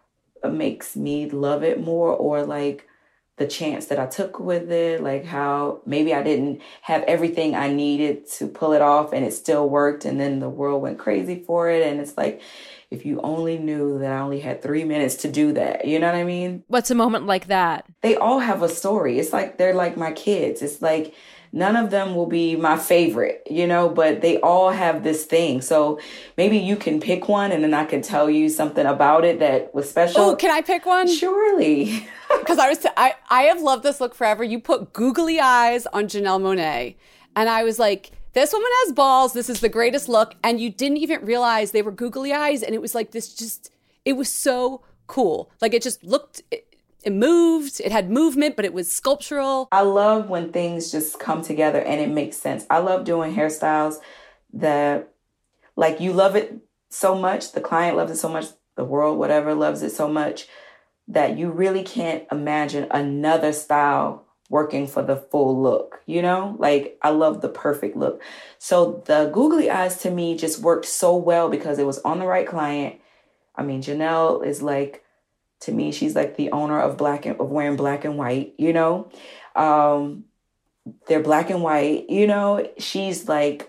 makes me love it more, or like the chance that I took with it, like how maybe I didn't have everything I needed to pull it off and it still worked, and then the world went crazy for it. And it's like, if you only knew that I only had three minutes to do that, you know what I mean? What's a moment like that? They all have a story. It's like they're like my kids. It's like none of them will be my favorite, you know, but they all have this thing. So maybe you can pick one and then I can tell you something about it that was special. Oh, can I pick one? Surely. Because I was, t- I, I have loved this look forever. You put googly eyes on Janelle Monáe. And I was like, this woman has balls. This is the greatest look. And you didn't even realize they were googly eyes. And it was like this just, it was so cool. Like it just looked, it, it moved. It had movement, but it was sculptural. I love when things just come together and it makes sense. I love doing hairstyles that like you love it so much. The client loves it so much. The world, whatever, loves it so much that you really can't imagine another style working for the full look, you know? Like, I love the perfect look. So the googly eyes to me just worked so well because it was on the right client. I mean, Janelle is like, to me, she's like the owner of black and of wearing black and white, you know? Um, they're black and white, you know? She's like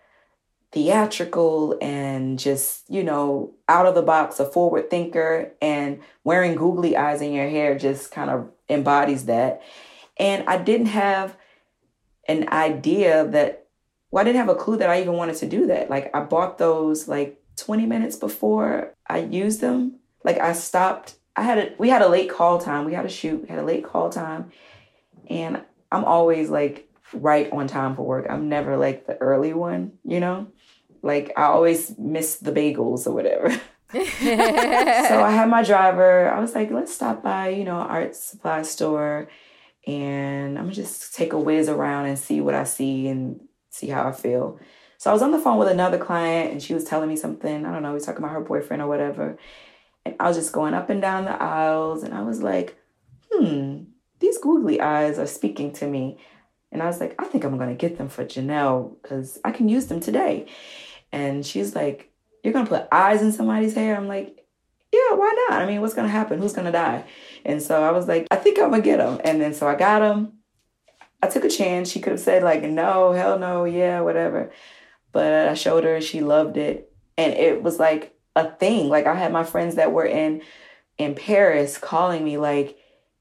theatrical and just, you know, out of the box, a forward thinker, and wearing googly eyes in your hair just kind of embodies that. And I didn't have an idea that, well, I didn't have a clue that I even wanted to do that. Like I bought those like twenty minutes before I used them. Like I stopped, I had a, we had a late call time. We had a shoot, we had a late call time. And I'm always like right on time for work. I'm never like the early one, you know? Like I always miss the bagels or whatever. So I had my driver. I was like, let's stop by, you know, art supply store. And I'm gonna just take a whiz around and see what I see and see how I feel. So I was on the phone with another client and she was telling me something. I don't know, we was talking about her boyfriend or whatever. And I was just going up and down the aisles and I was like, hmm, these googly eyes are speaking to me. And I was like, I think I'm gonna get them for Janelle because I can use them today. And she's like, you're gonna put eyes in somebody's hair? I'm like, yeah, why not? I mean, what's going to happen? Who's going to die? And so I was like, I think I'm going to get them. And then so I got them. I took a chance. She could have said like, no, hell no, yeah, whatever. But I showed her. She loved it. And it was like a thing. Like I had my friends that were in, in Paris calling me like,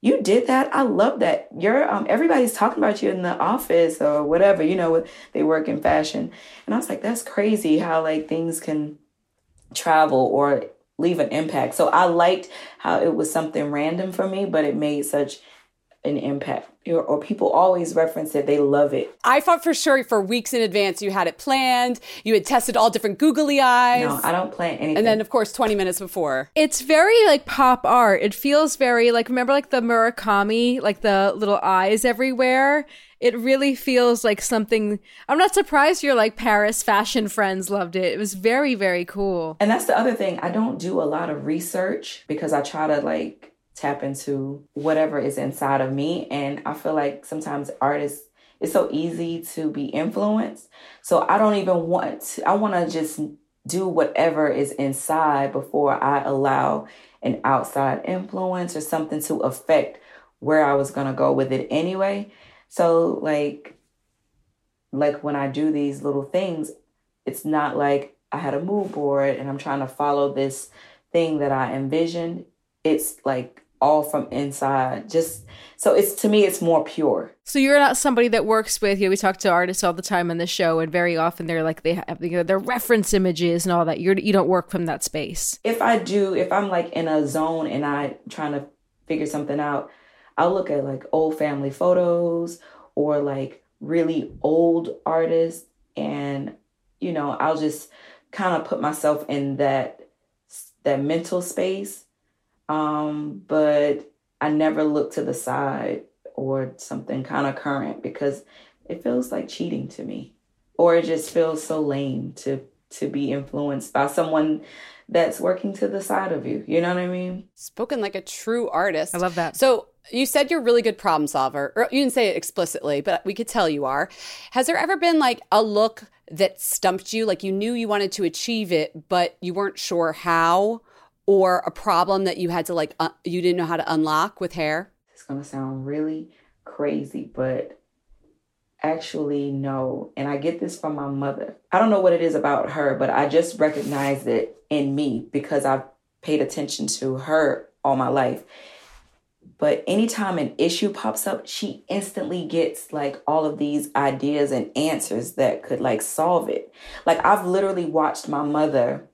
you did that. I love that. You're um, everybody's talking about you in the office or whatever, you know, they work in fashion. And I was like, that's crazy how like things can travel or leave an impact. So I liked how it was something random for me, but it made such an impact. Or, or people always reference it. They love it. I thought for sure for weeks in advance you had it planned. You had tested all different googly eyes. No, I don't plan anything. And then, of course, twenty minutes before. It's very like pop art. It feels very like, remember like the Murakami, like the little eyes everywhere? It really feels like something. I'm not surprised your like Paris fashion friends loved it. It was very, very cool. And that's the other thing. I don't do a lot of research because I try to like tap into whatever is inside of me. And I feel like sometimes artists, it's so easy to be influenced. So I don't even want to, I want to just do whatever is inside before I allow an outside influence or something to affect where I was going to go with it anyway. So like, like when I do these little things, it's not like I had a mood board and I'm trying to follow this thing that I envisioned. It's like all from inside. Just so it's, to me, it's more pure. So you're not somebody that works with, you know, we talk to artists all the time on the show, and very often they're like, they have, you know, their reference images and all that. You're, you don't work from that space. If I do, if I'm like in a zone and I'm trying to figure something out, I'll look at like old family photos or like really old artists. And, you know, I'll just kind of put myself in that, that mental space. Um, but I never look to the side or something kind of current because it feels like cheating to me, or it just feels so lame to, to be influenced by someone that's working to the side of you. You know what I mean? Spoken like a true artist. I love that. So you said you're a really good problem solver. Or you didn't say it explicitly, but we could tell you are. Has there ever been like a look that stumped you? Like you knew you wanted to achieve it, but you weren't sure how? Or a problem that you had to like, uh, you didn't know how to unlock with hair? It's going to sound really crazy, but actually no. And I get this from my mother. I don't know what it is about her, but I just recognized it in me because I've paid attention to her all my life. But anytime an issue pops up, she instantly gets like all of these ideas and answers that could like solve it. Like I've literally watched my mother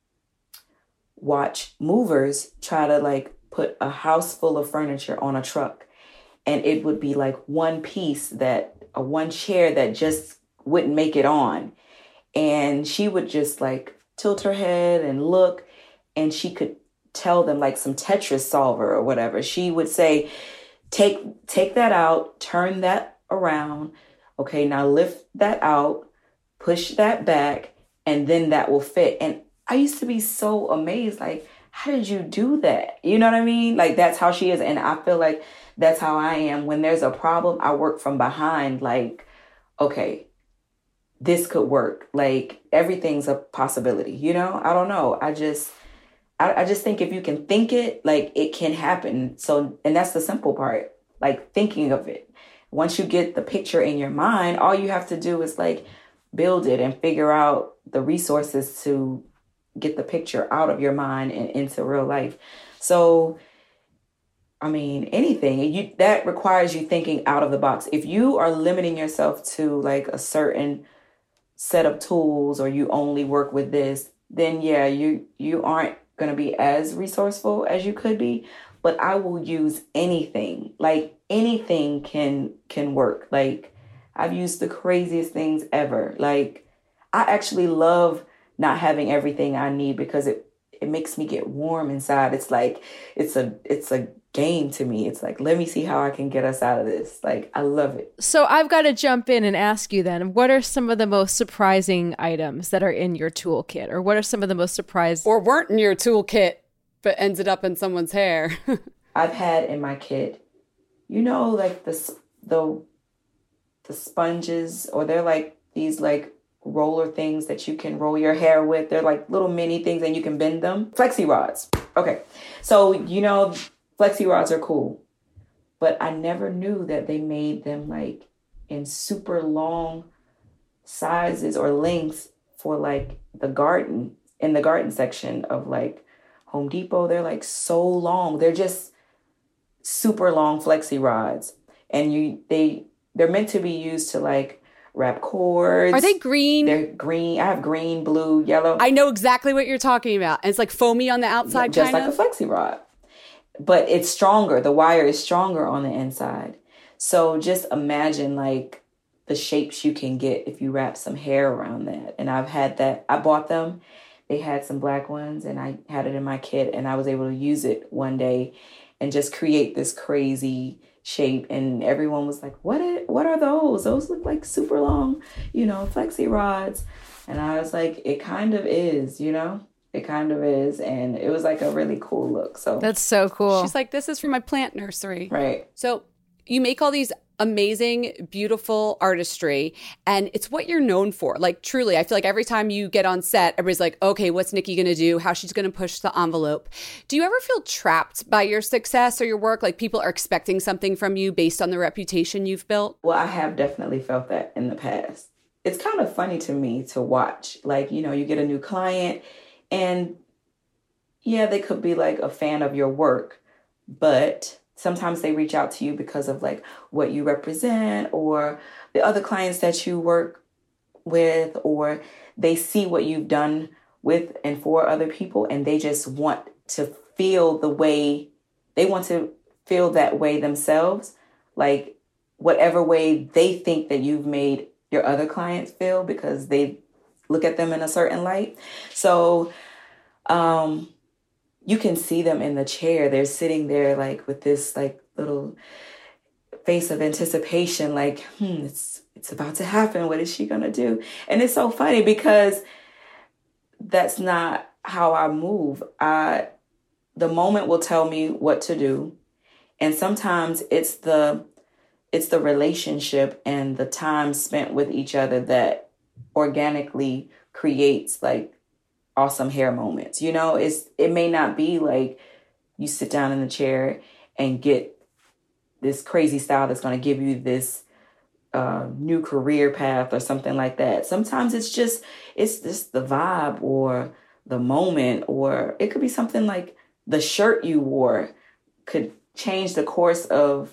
watch movers try to like put a house full of furniture on a truck, and it would be like one piece that a one chair that just wouldn't make it on, and she would just like tilt her head and look, and she could tell them like some Tetris solver or whatever. She would say, take take that out, turn that around, okay, now lift that out, push that back, and then that will fit. And I used to be so amazed, like, how did you do that? You know what I mean? Like, that's how she is. And I feel like that's how I am. When there's a problem, I work from behind, like, okay, this could work. Like, everything's a possibility, you know? I don't know. I just, I, I just think if you can think it, like, it can happen. So, and that's the simple part, like, thinking of it. Once you get the picture in your mind, all you have to do is, like, build it and figure out the resources to get the picture out of your mind and into real life. So, I mean, anything you that requires you thinking out of the box. If you are limiting yourself to like a certain set of tools, or you only work with this, then yeah, you you aren't going to be as resourceful as you could be. But I will use anything. Like anything can can work. Like I've used the craziest things ever. Like I actually love not having everything I need because it, it makes me get warm inside. It's like, it's a, it's a game to me. It's like, let me see how I can get us out of this. Like, I love it. So I've got to jump in and ask you then, what are some of the most surprising items that are in your toolkit? Or what are some of the most surprising? Or weren't in your toolkit, but ended up in someone's hair? I've had in my kit, you know, like the, the, the sponges, or they're like these like roller things that you can roll your hair with. They're like little mini things and you can bend them. Flexi rods. Okay. So, you know, flexi rods are cool, but I never knew that they made them like in super long sizes or lengths for like the garden, in the garden section of like Home Depot. They're like so long. They're just super long flexi rods, and you they they're meant to be used to like wrap cords. Are they green? They're green. I have green, blue, yellow. I know exactly what you're talking about. And it's like foamy on the outside, just kind like of? a flexi rod. But it's stronger. The wire is stronger on the inside. So just imagine like the shapes you can get if you wrap some hair around that. And I've had that. I bought them. They had some black ones, and I had it in my kit, and I was able to use it one day and just create this crazy shape. And everyone was like, what are, what are those? Those look like super long, you know, flexi rods. And I was like, it kind of is, you know, it kind of is. And it was like a really cool look. So that's so cool. She's like, this is for my plant nursery. Right. So you make all these amazing, beautiful artistry, and it's what you're known for. Like, truly, I feel like every time you get on set, everybody's like, okay, what's Nikki going to do? How she's going to push the envelope. Do you ever feel trapped by your success or your work? Like people are expecting something from you based on the reputation you've built? Well, I have definitely felt that in the past. It's kind of funny to me to watch. Like, you know, you get a new client and yeah, they could be like a fan of your work, but sometimes they reach out to you because of like what you represent or the other clients that you work with, or they see what you've done with and for other people, and they just want to feel the way, they want to feel that way themselves, like whatever way they think that you've made your other clients feel because they look at them in a certain light. So, um, you can see them in the chair. They're sitting there like with this like little face of anticipation, like, hmm, it's it's about to happen. What is she gonna do? And it's so funny because that's not how I move. I the moment will tell me what to do. And sometimes it's the it's the relationship and the time spent with each other that organically creates like awesome hair moments. You know, it's it may not be like you sit down in the chair and get this crazy style that's going to give you this uh, new career path or something like that. Sometimes it's just it's just the vibe or the moment, or it could be something like the shirt you wore could change the course of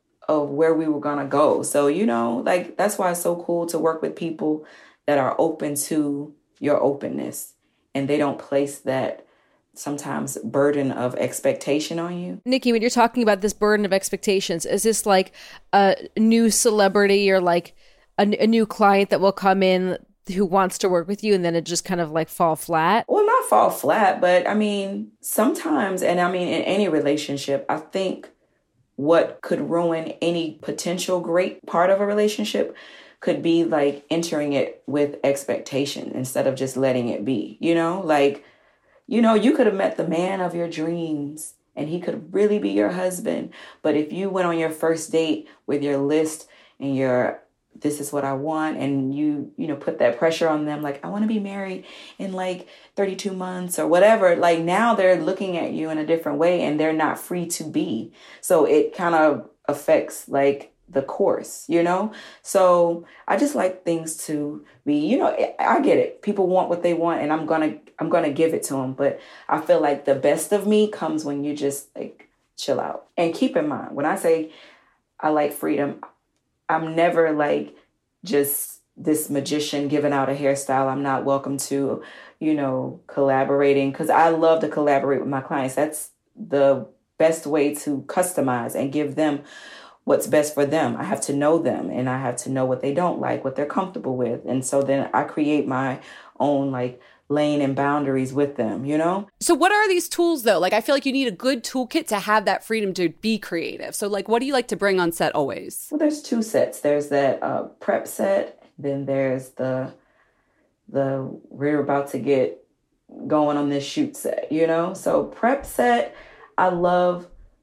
of where we were going to go. So, you know, like that's why it's so cool to work with people that are open to your openness. And they don't place that sometimes burden of expectation on you. Nikki, when you're talking about this burden of expectations, is this like a new celebrity or like a, a new client that will come in who wants to work with you and then it just kind of like fall flat? Well, not fall flat, but I mean, sometimes, and I mean, in any relationship, I think what could ruin any potential great part of a relationship could be like entering it with expectation instead of just letting it be, you know, like, you know, you could have met the man of your dreams and he could really be your husband. But if you went on your first date with your list and your, this is what I want, and you, you know, put that pressure on them, like, I want to be married in like thirty-two months or whatever. Like now they're looking at you in a different way and they're not free to be. So it kind of affects like the course, you know? So I just like things to be, you know, I get it. People want what they want and I'm going to, I'm going to give it to them. But I feel like the best of me comes when you just like chill out. And keep in mind, when I say I like freedom, I'm never like just this magician giving out a hairstyle I'm not welcome to, you know, collaborating. Cause I love to collaborate with my clients. That's the best way to customize and give them what's best for them. I have to know them and I have to know what they don't like, what they're comfortable with. And so then I create my own like lane and boundaries with them, you know? So what are these tools though? Like, I feel like you need a good toolkit to have that freedom to be creative. So like, what do you like to bring on set always? Well, there's two sets. There's that uh, prep set. Then there's the, the we're about to get going on this shoot set, you know? So prep set, I love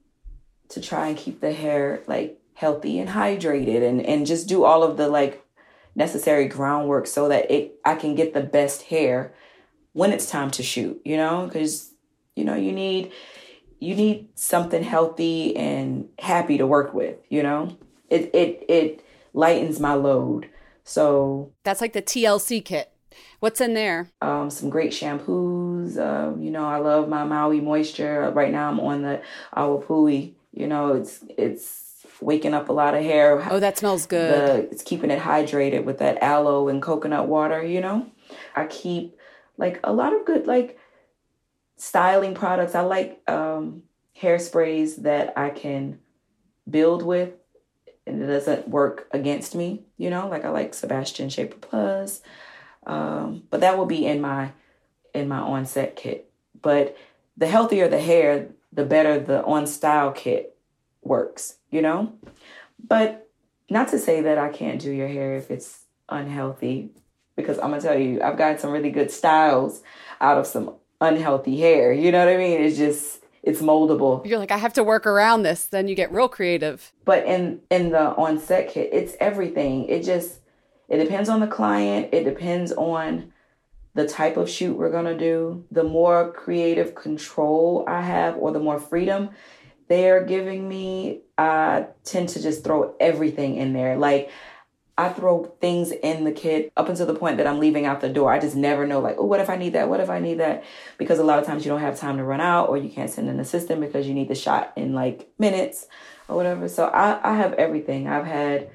to try and keep the hair like healthy and hydrated and, and just do all of the like necessary groundwork so that it I can get the best hair when it's time to shoot, you know, because, you know, you need you need something healthy and happy to work with, you know, it it it lightens my load. So that's like the T L C kit. What's in there? Um, some great shampoos. Uh, you know, I love my Maui Moisture. Right now I'm on the Awapui. You know, it's it's waking up a lot of hair. Oh, that smells good. The, it's keeping it hydrated with that aloe and coconut water, you know. I keep like a lot of good like styling products. I like um, hairsprays that I can build with and it doesn't work against me, you know, like I like Sebastian Shaper Plus. Um, but that will be in my in my on-set kit. But the healthier the hair, the better the on-style kit works, you know? But not to say that I can't do your hair if it's unhealthy, because I'm going to tell you, I've got some really good styles out of some unhealthy hair. You know what I mean? It's just, it's moldable. You're like, I have to work around this. Then you get real creative. But in, in the on-set kit, it's everything. It just, it depends on the client. It depends on the type of shoot we're going to do. The more creative control I have or the more freedom they're giving me, I tend to just throw everything in there. Like, I throw things in the kit up until the point that I'm leaving out the door. I just never know, like, oh, what if I need that? What if I need that? Because a lot of times you don't have time to run out or you can't send an assistant because you need the shot in like minutes or whatever. So I, I have everything. I've had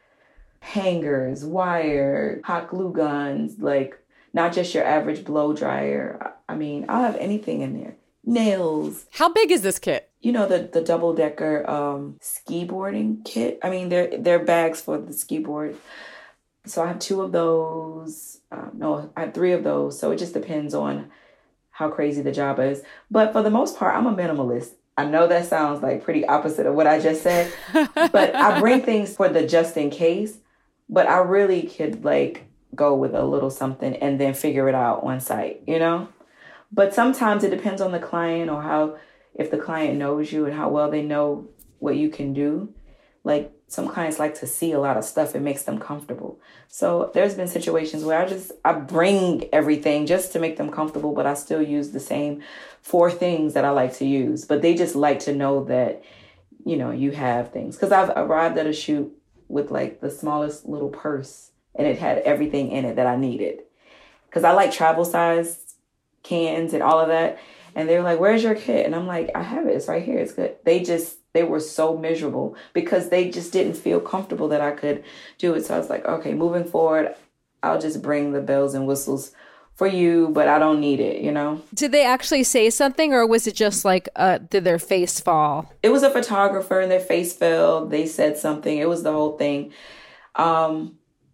hangers, wire, hot glue guns, like not just your average blow dryer. I mean, I'll have anything in there. Nails. How big is this kit? You know, the, the double decker um, ski boarding kit. I mean, they're, they're bags for the ski board. So I have two of those. Uh, no, I have three of those. So it just depends on how crazy the job is. But for the most part, I'm a minimalist. I know that sounds like pretty opposite of what I just said, but I bring things for the just in case. But I really could like go with a little something and then figure it out on site, you know? But sometimes it depends on the client or how, if the client knows you and how well they know what you can do. Like some clients like to see a lot of stuff. It makes them comfortable. So there's been situations where I just, I bring everything just to make them comfortable, but I still use the same four things that I like to use. But they just like to know that, you know, you have things. Because I've arrived at a shoot with like the smallest little purse and it had everything in it that I needed. Because I like travel size cans and all of that. And they were like, where's your kit? And I'm like, I have it. It's right here. It's good. They just, they were so miserable because they just didn't feel comfortable that I could do it. So I was like, okay, moving forward, I'll just bring the bells and whistles for you, but I don't need it, you know? Did they actually say something or was it just like, uh, did their face fall? It was a photographer and their face fell. They said something. It was the whole thing. Um,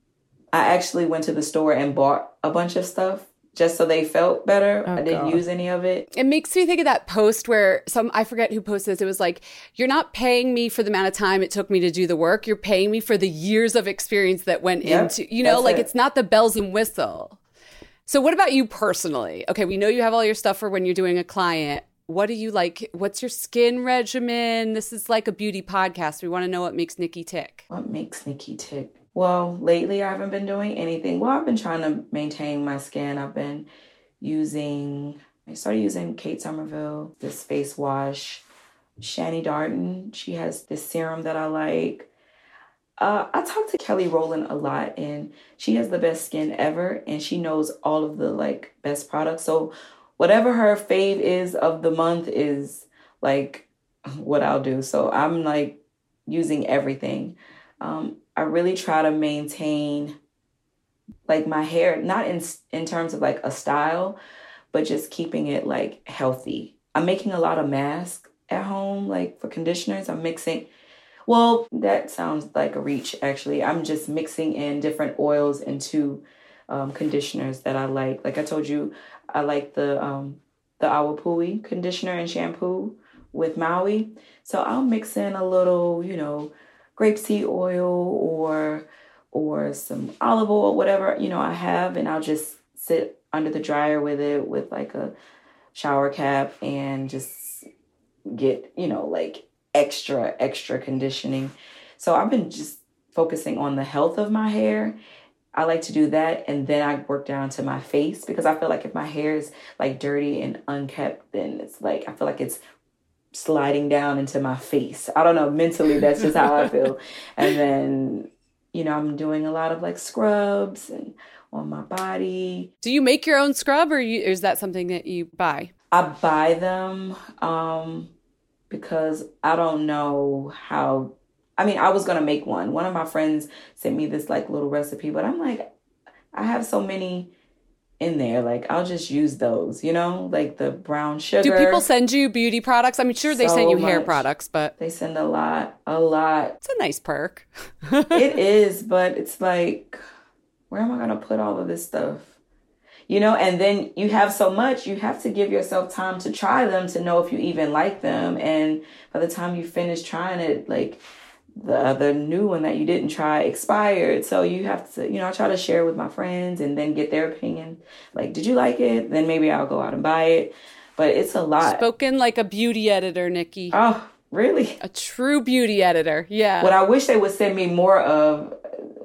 I actually went to the store and bought a bunch of stuff just so they felt better. Oh, I didn't God. use any of it. It makes me think of that post where some, I forget who posted this. It was like, you're not paying me for the amount of time it took me to do the work. You're paying me for the years of experience that went yep, into, you know, like it. It's not the bells and whistle. So what about you personally? Okay, we know you have all your stuff for when you're doing a client. What do you like? What's your skin regimen? This is like a beauty podcast. We want to know what makes Nikki tick. What makes Nikki tick? Well, lately I haven't been doing anything. Well, I've been trying to maintain my skin. I've been using, I started using Kate Somerville, this face wash. Shani Darton, she has this serum that I like. Uh, I talk to Kelly Rowland a lot and she has the best skin ever and she knows all of the like best products. So whatever her fave is of the month is like what I'll do. So I'm like using everything. Um, I really try to maintain like my hair, not in in terms of like a style, but just keeping it like healthy. I'm making a lot of masks at home, like for conditioners. I'm mixing, well, that sounds like a reach actually. I'm just mixing in different oils into um, conditioners that I like. Like I told you, I like the um, the Awapui conditioner and shampoo with Maui. So I'll mix in a little, you know, grapeseed oil or or some olive oil, whatever, you know, I have, and I'll just sit under the dryer with it with like a shower cap and just get, you know, like extra, extra conditioning. So I've been just focusing on the health of my hair. I like to do that. And then I work down to my face because I feel like if my hair is like dirty and unkept, then it's like, I feel like it's sliding down into my face. I don't know, mentally, that's just how I feel. And then, you know, I'm doing a lot of like scrubs and on my body. Do you make your own scrub or, you, or is that something that you buy? I buy them um, because I don't know how, I mean, I was going to make one. One of my friends sent me this like little recipe, but I'm like, I have so many in there. Like, I'll just use those, you know, like the brown sugar. Do people send you beauty products? I'm sure they So send you hair much. products, but They send a lot, a lot. it's a nice perk. It is, but it's like, where am I going to put all of this stuff? You know, and then you have so much, you have to give yourself time to try them to know if you even like them. And by the time you finish trying it, like the other new one that you didn't try expired. So you have to, you know, I try to share with my friends and then get their opinion. Like, did you like it? Then maybe I'll go out and buy it. But it's a lot. Spoken like a beauty editor, Nikki. Oh, really? A true beauty editor. Yeah. What I wish they would send me more of,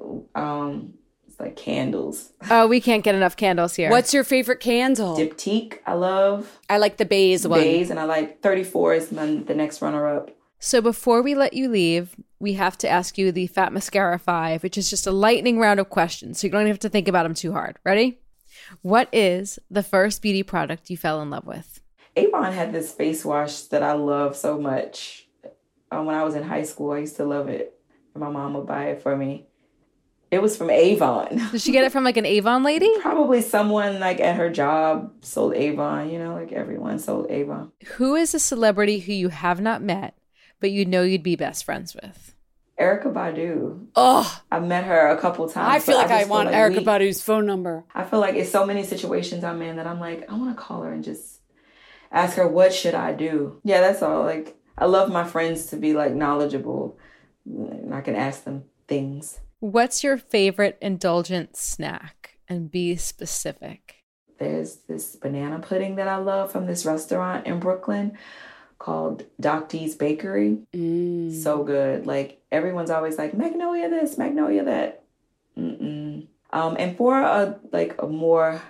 um, like candles. Oh, we can't get enough candles here. What's your favorite candle? Diptyque, I love. I like the Baze one. Baze, and I like thirty-four is my, the next runner-up. So before we let you leave, we have to ask you the Fat Mascara five, which is just a lightning round of questions, so you don't have to think about them too hard. Ready? What is the first beauty product you fell in love with? Avon had this face wash that I love so much. Um, when I was in high school, I used to love it. And my mom would buy it for me. It was from Avon. Did she get it from like an Avon lady? Probably someone like at her job sold Avon, you know, like everyone sold Avon. Who is a celebrity who you have not met, but you know you'd be best friends with? Erykah Badu. Oh, I've met her a couple times. I feel but like I, just want like Erykah we- Badu's phone number. I feel like it's so many situations I'm in that I'm like, I want to call her and just ask her, what should I do? Yeah, that's all. Like, I love my friends to be like knowledgeable, and I can ask them things. What's your favorite indulgent snack? And be specific. There's this banana pudding that I love from this restaurant in Brooklyn called Doc D's Bakery. Mm. So good. Like, everyone's always like, Magnolia this, Magnolia that. Mm-mm. Um, and for a like a more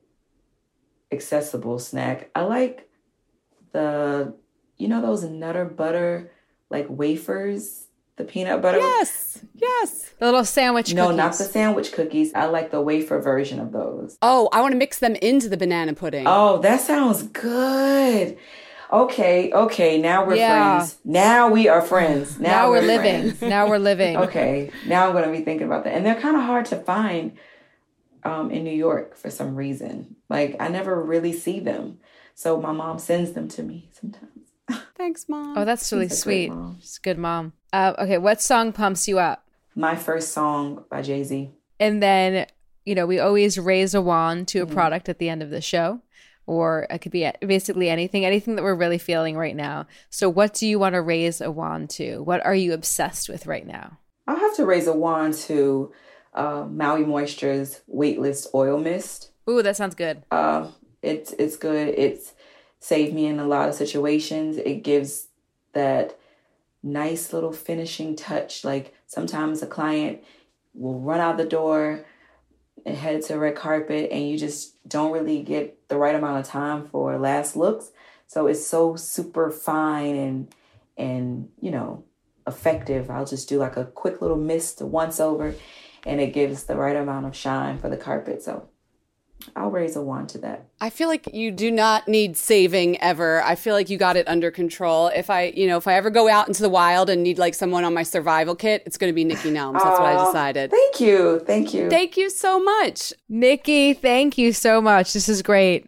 accessible snack, I like the, you know, those Nutter Butter like wafers, the peanut butter. Yes, yes. The little sandwich No, cookies. not the sandwich cookies. I like the wafer version of those. Oh, I want to mix them into the banana pudding. Oh, that sounds good. Okay, okay, now we're Yeah. friends. Now we are friends. Now, Now we're we're living. friends. Now we're living. Okay, now I'm going to be thinking about that. And they're kind of hard to find um, in New York for some reason. Like, I never really see them. So my mom sends them to me sometimes. Thanks, Mom. Oh, that's really She's a sweet. great mom. She's a good mom. Uh, okay, what song pumps you up? My first song by Jay-Z. And then, you know, we always raise a wand to a Mm-hmm. product at the end of the show, or it could be basically anything, anything that we're really feeling right now. So what do you want to raise a wand to? What are you obsessed with right now? I'll have to raise a wand to uh, Maui Moisture's Weightless Oil Mist. Ooh, that sounds good. Uh, it's it's good. It's saved me in a lot of situations. It gives that nice little finishing touch. Like, sometimes a client will run out the door and head to a red carpet, and you just don't really get the right amount of time for last looks. So it's so super fine and and you know effective. I'll just do like a quick little mist once over, and it gives the right amount of shine for the carpet. So I'll raise a wand to that. I feel like you do not need saving ever. I feel like you got it under control. If I, you know, if I ever go out into the wild and need like someone on my survival kit, it's going to be Nikki Nelms. That's what I Aw, decided. Thank you. Thank you. Thank you so much. Nikki, thank you so much. This is great.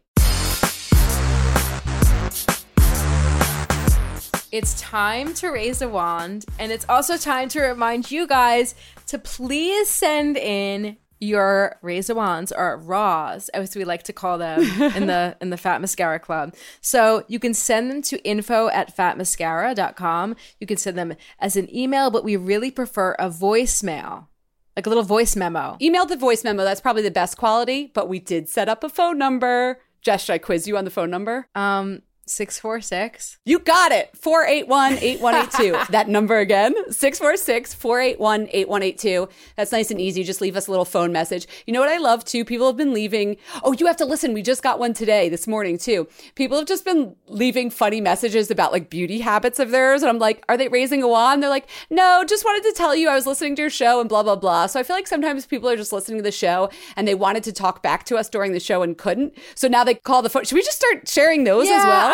It's time to raise a wand, and it's also time to remind you guys to please send in your raise a wands, or raws, as we like to call them in the in the Fat Mascara Club. So you can send them to info at fat mascara dot com. You can send them as an email, but we really prefer a voicemail, like a little voice memo. Email the voice memo. That's probably the best quality, but we did set up a phone number. Jess, should I quiz you on the phone number? Um, six four six. You got it. four eight one, eight one eight two. That number again, six four six, four eight one, eight one eight two. That's nice and easy. Just leave us a little phone message. You know what I love too? People have been leaving. Oh, you have to listen. We just got one today, this morning too. People have just been leaving funny messages about like beauty habits of theirs. And I'm like, are they raising a wand? They're like, no, just wanted to tell you I was listening to your show and blah, blah, blah. So I feel like sometimes people are just listening to the show and they wanted to talk back to us during the show and couldn't. So now they call the phone. Should we just start sharing those Yeah, as well? I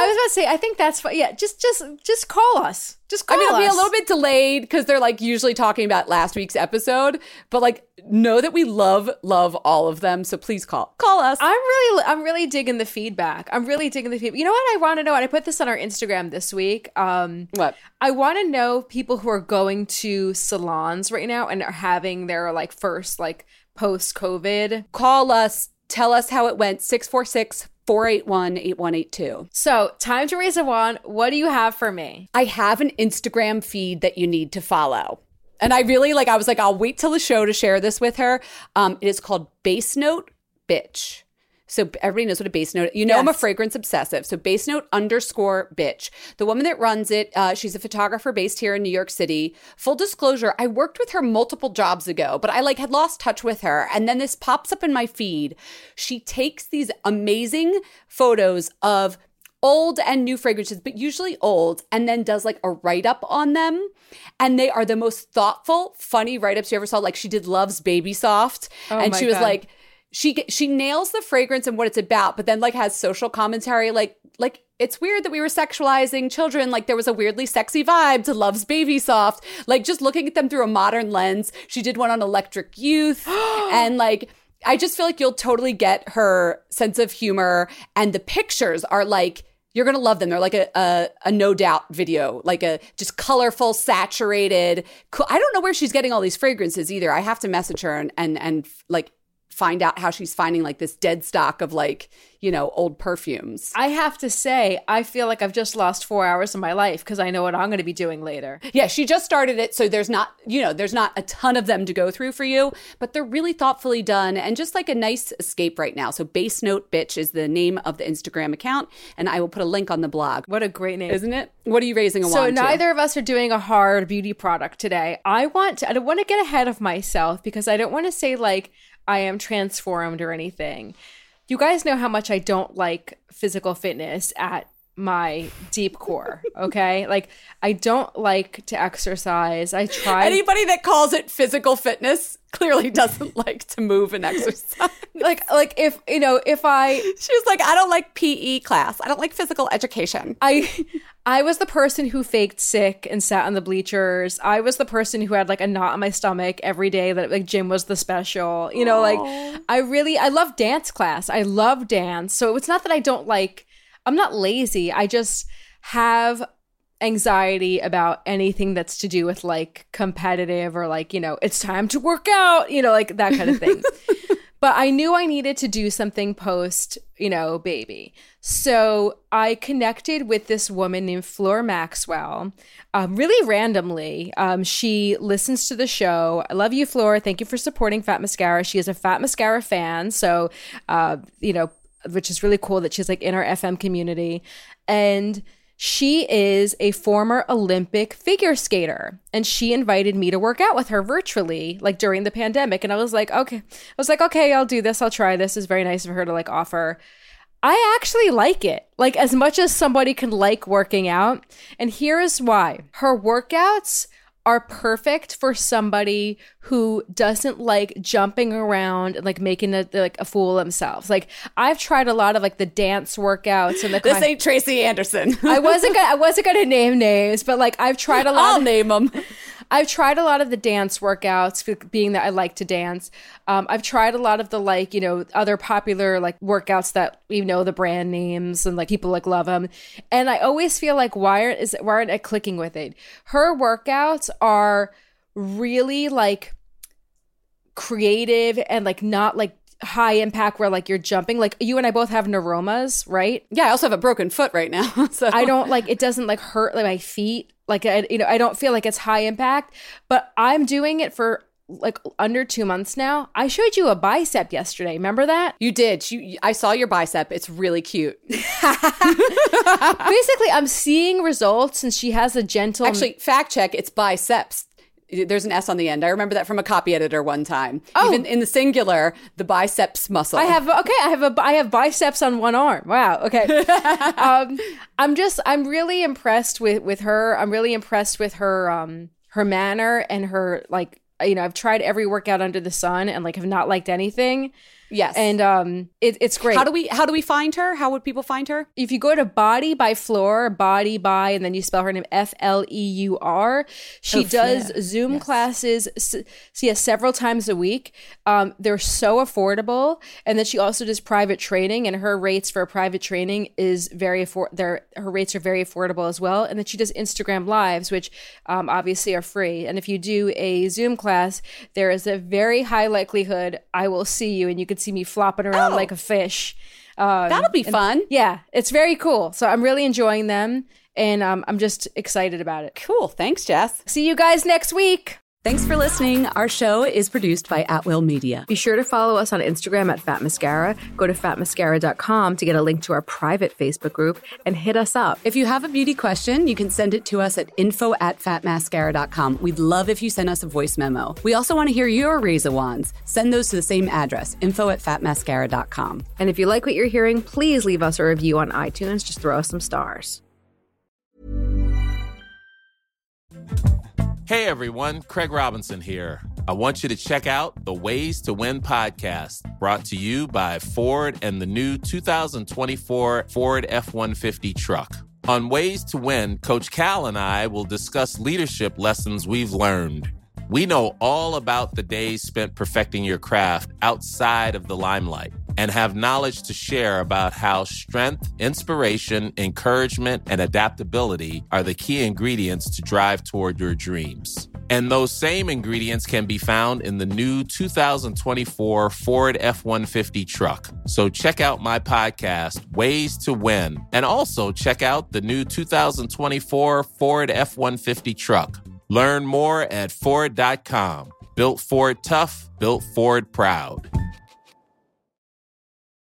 was about to say, I think that's fine. Yeah, just just just call us. Just call I mean, it'll us. be a little bit delayed because they're like usually talking about last week's episode, but like know that we love, love all of them. So please call, call us. I'm really, I'm really digging the feedback. I'm really digging the feedback. You know what I want to know? And I put this on our Instagram this week. Um, what? I want to know people who are going to salons right now and are having their like first like post-COVID. Call us. Tell us how it went. six four six, four eight one, eight one eight two. So time to raise a wand. What do you have for me? I have an Instagram feed that you need to follow. And I really like, I was like, I'll wait till the show to share this with her. Um, it is called Base Note Bitch. So everybody knows what a base note, you know, yes. I'm a fragrance obsessive. So base note underscore bitch. The woman that runs it, uh, she's a photographer based here in New York City. Full disclosure, I worked with her multiple jobs ago, but I like had lost touch with her. And then this pops up in my feed. She takes these amazing photos of old and new fragrances, but usually old, and then does like a write-up on them. And they are the most thoughtful, funny write-ups you ever saw. Like she did Love's Baby Soft. Oh and my she was God. like, She she nails the fragrance and what it's about, but then like has social commentary. Like like it's weird that we were sexualizing children. Like there was a weirdly sexy vibe to Love's Baby Soft. Like just looking at them through a modern lens. She did one on Electric Youth, and like I just feel like you'll totally get her sense of humor. And the pictures are like, you're gonna love them. They're like a a, a no doubt video, like a just colorful, saturated. Cool. I don't know where she's getting all these fragrances either. I have to message her and and and like. find out how she's finding like this dead stock of like, you know, old perfumes. I have to say, I feel like I've just lost four hours of my life because I know what I'm going to be doing later. Yeah, she just started it. So there's not, you know, there's not a ton of them to go through for you, but they're really thoughtfully done and just like a nice escape right now. So Base Note Bitch is the name of the Instagram account. And I will put a link on the blog. What a great name. Isn't it? What are you raising a so wand to? So neither of us are doing a hard beauty product today. I want to, I don't want to get ahead of myself because I don't want to say like, I am transformed or anything. You guys know how much I don't like physical fitness at my deep core, okay? Like, I don't like to exercise. I try. Anybody that calls it physical fitness clearly doesn't like to move and exercise. like, like if, you know, if I... She was like, I don't like P E class. I don't like physical education. I... I was the person who faked sick and sat on the bleachers. I was the person who had like a knot in my stomach every day that like gym was the special. You know, Aww. like I really, I love dance class. I love dance. So it's not that I don't like, I'm not lazy. I just have anxiety about anything that's to do with like competitive or like, you know, it's time to work out, you know, like that kind of thing. But I knew I needed to do something post, you know, baby. So I connected with this woman named Fleur Maxwell, um, really randomly. Um, she listens to the show. I love you, Fleur. Thank you for supporting Fat Mascara. She is a Fat Mascara fan. So, uh, you know, which is really cool that she's like in our F M community. And she is a former Olympic figure skater, and she invited me to work out with her virtually, like during the pandemic. And I was like, okay, I was like, okay, I'll do this. I'll try this. It's very nice of her to like offer. I actually like it, like as much as somebody can like working out. And here is why. Her workouts are perfect for somebody who doesn't like jumping around and like making a, like a fool of themselves. Like I've tried a lot of like the dance workouts and the this kind- ain't Tracy Anderson. I wasn't gonna, I wasn't gonna name names, but like I've tried a lot. I'll of, name them. I've tried a lot of the dance workouts, being that I like to dance. Um, I've tried a lot of the like, you know, other popular like workouts that we know the brand names and like people like love them. And I always feel like why aren't, is, why aren't I clicking with it? Her workouts are really like creative and like not like high impact where like you're jumping. Like you and I both have neuromas, right? Yeah, I also have a broken foot right now. So I don't like, it doesn't like hurt like my feet. Like, I, you know, I don't feel like it's high impact, but I'm doing it for like under two months now. I showed you a bicep yesterday. Remember that? You did. You, I saw your bicep. It's really cute. Basically, I'm seeing results and she has a gentle... Actually, fact check, it's biceps. There's an S on the end. I remember that from a copy editor one time. Oh. Even in the singular, the biceps muscle. I have, okay, I have a, I have biceps on one arm. Wow, okay. um, I'm just, I'm really impressed with, with her. I'm really impressed with her, um, her manner and her, like, you know, I've tried every workout under the sun and like have not liked anything. Yes. And um, it, it's great. How do we how do we find her? How would people find her? If you go to Body by Fleur, Body by, and then you spell her name F L E U R, she Oh, does Fleur. Zoom Yes. classes s- so yeah, several times a week. Um, they're so affordable. And then she also does private training, and her rates for private training is very afford. Their her rates are very affordable as well. And then she does Instagram lives, which um, obviously are free. And if you do a Zoom class, there is a very high likelihood I will see you, and you can see me flopping around Oh. like a fish. Um, That'll be and- fun. Yeah, it's very cool. So I'm really enjoying them, and um, I'm just excited about it. Cool. Thanks, Jess. See you guys next week. Thanks for listening. Our show is produced by At Will Media. Be sure to follow us on Instagram at Fat Mascara. Go to fat mascara dot com to get a link to our private Facebook group and hit us up. If you have a beauty question, you can send it to us at info at fat mascara dot com. We'd love if you send us a voice memo. We also want to hear your razor wands. Send those to the same address, info at fat mascara dot com. And if you like what you're hearing, please leave us a review on iTunes. Just throw us some stars. Hey everyone, Craig Robinson here. I want you to check out the Ways to Win podcast, brought to you by Ford and the new two thousand twenty-four Ford F one fifty truck. On Ways to Win, Coach Cal and I will discuss leadership lessons we've learned. We know all about the days spent perfecting your craft outside of the limelight and have knowledge to share about how strength, inspiration, encouragement, and adaptability are the key ingredients to drive toward your dreams. And those same ingredients can be found in the new two thousand twenty-four Ford F one fifty truck. So check out my podcast, Ways to Win, and also check out the new two thousand twenty-four Ford F one fifty truck. Learn more at Ford dot com. Built Ford tough, built Ford proud.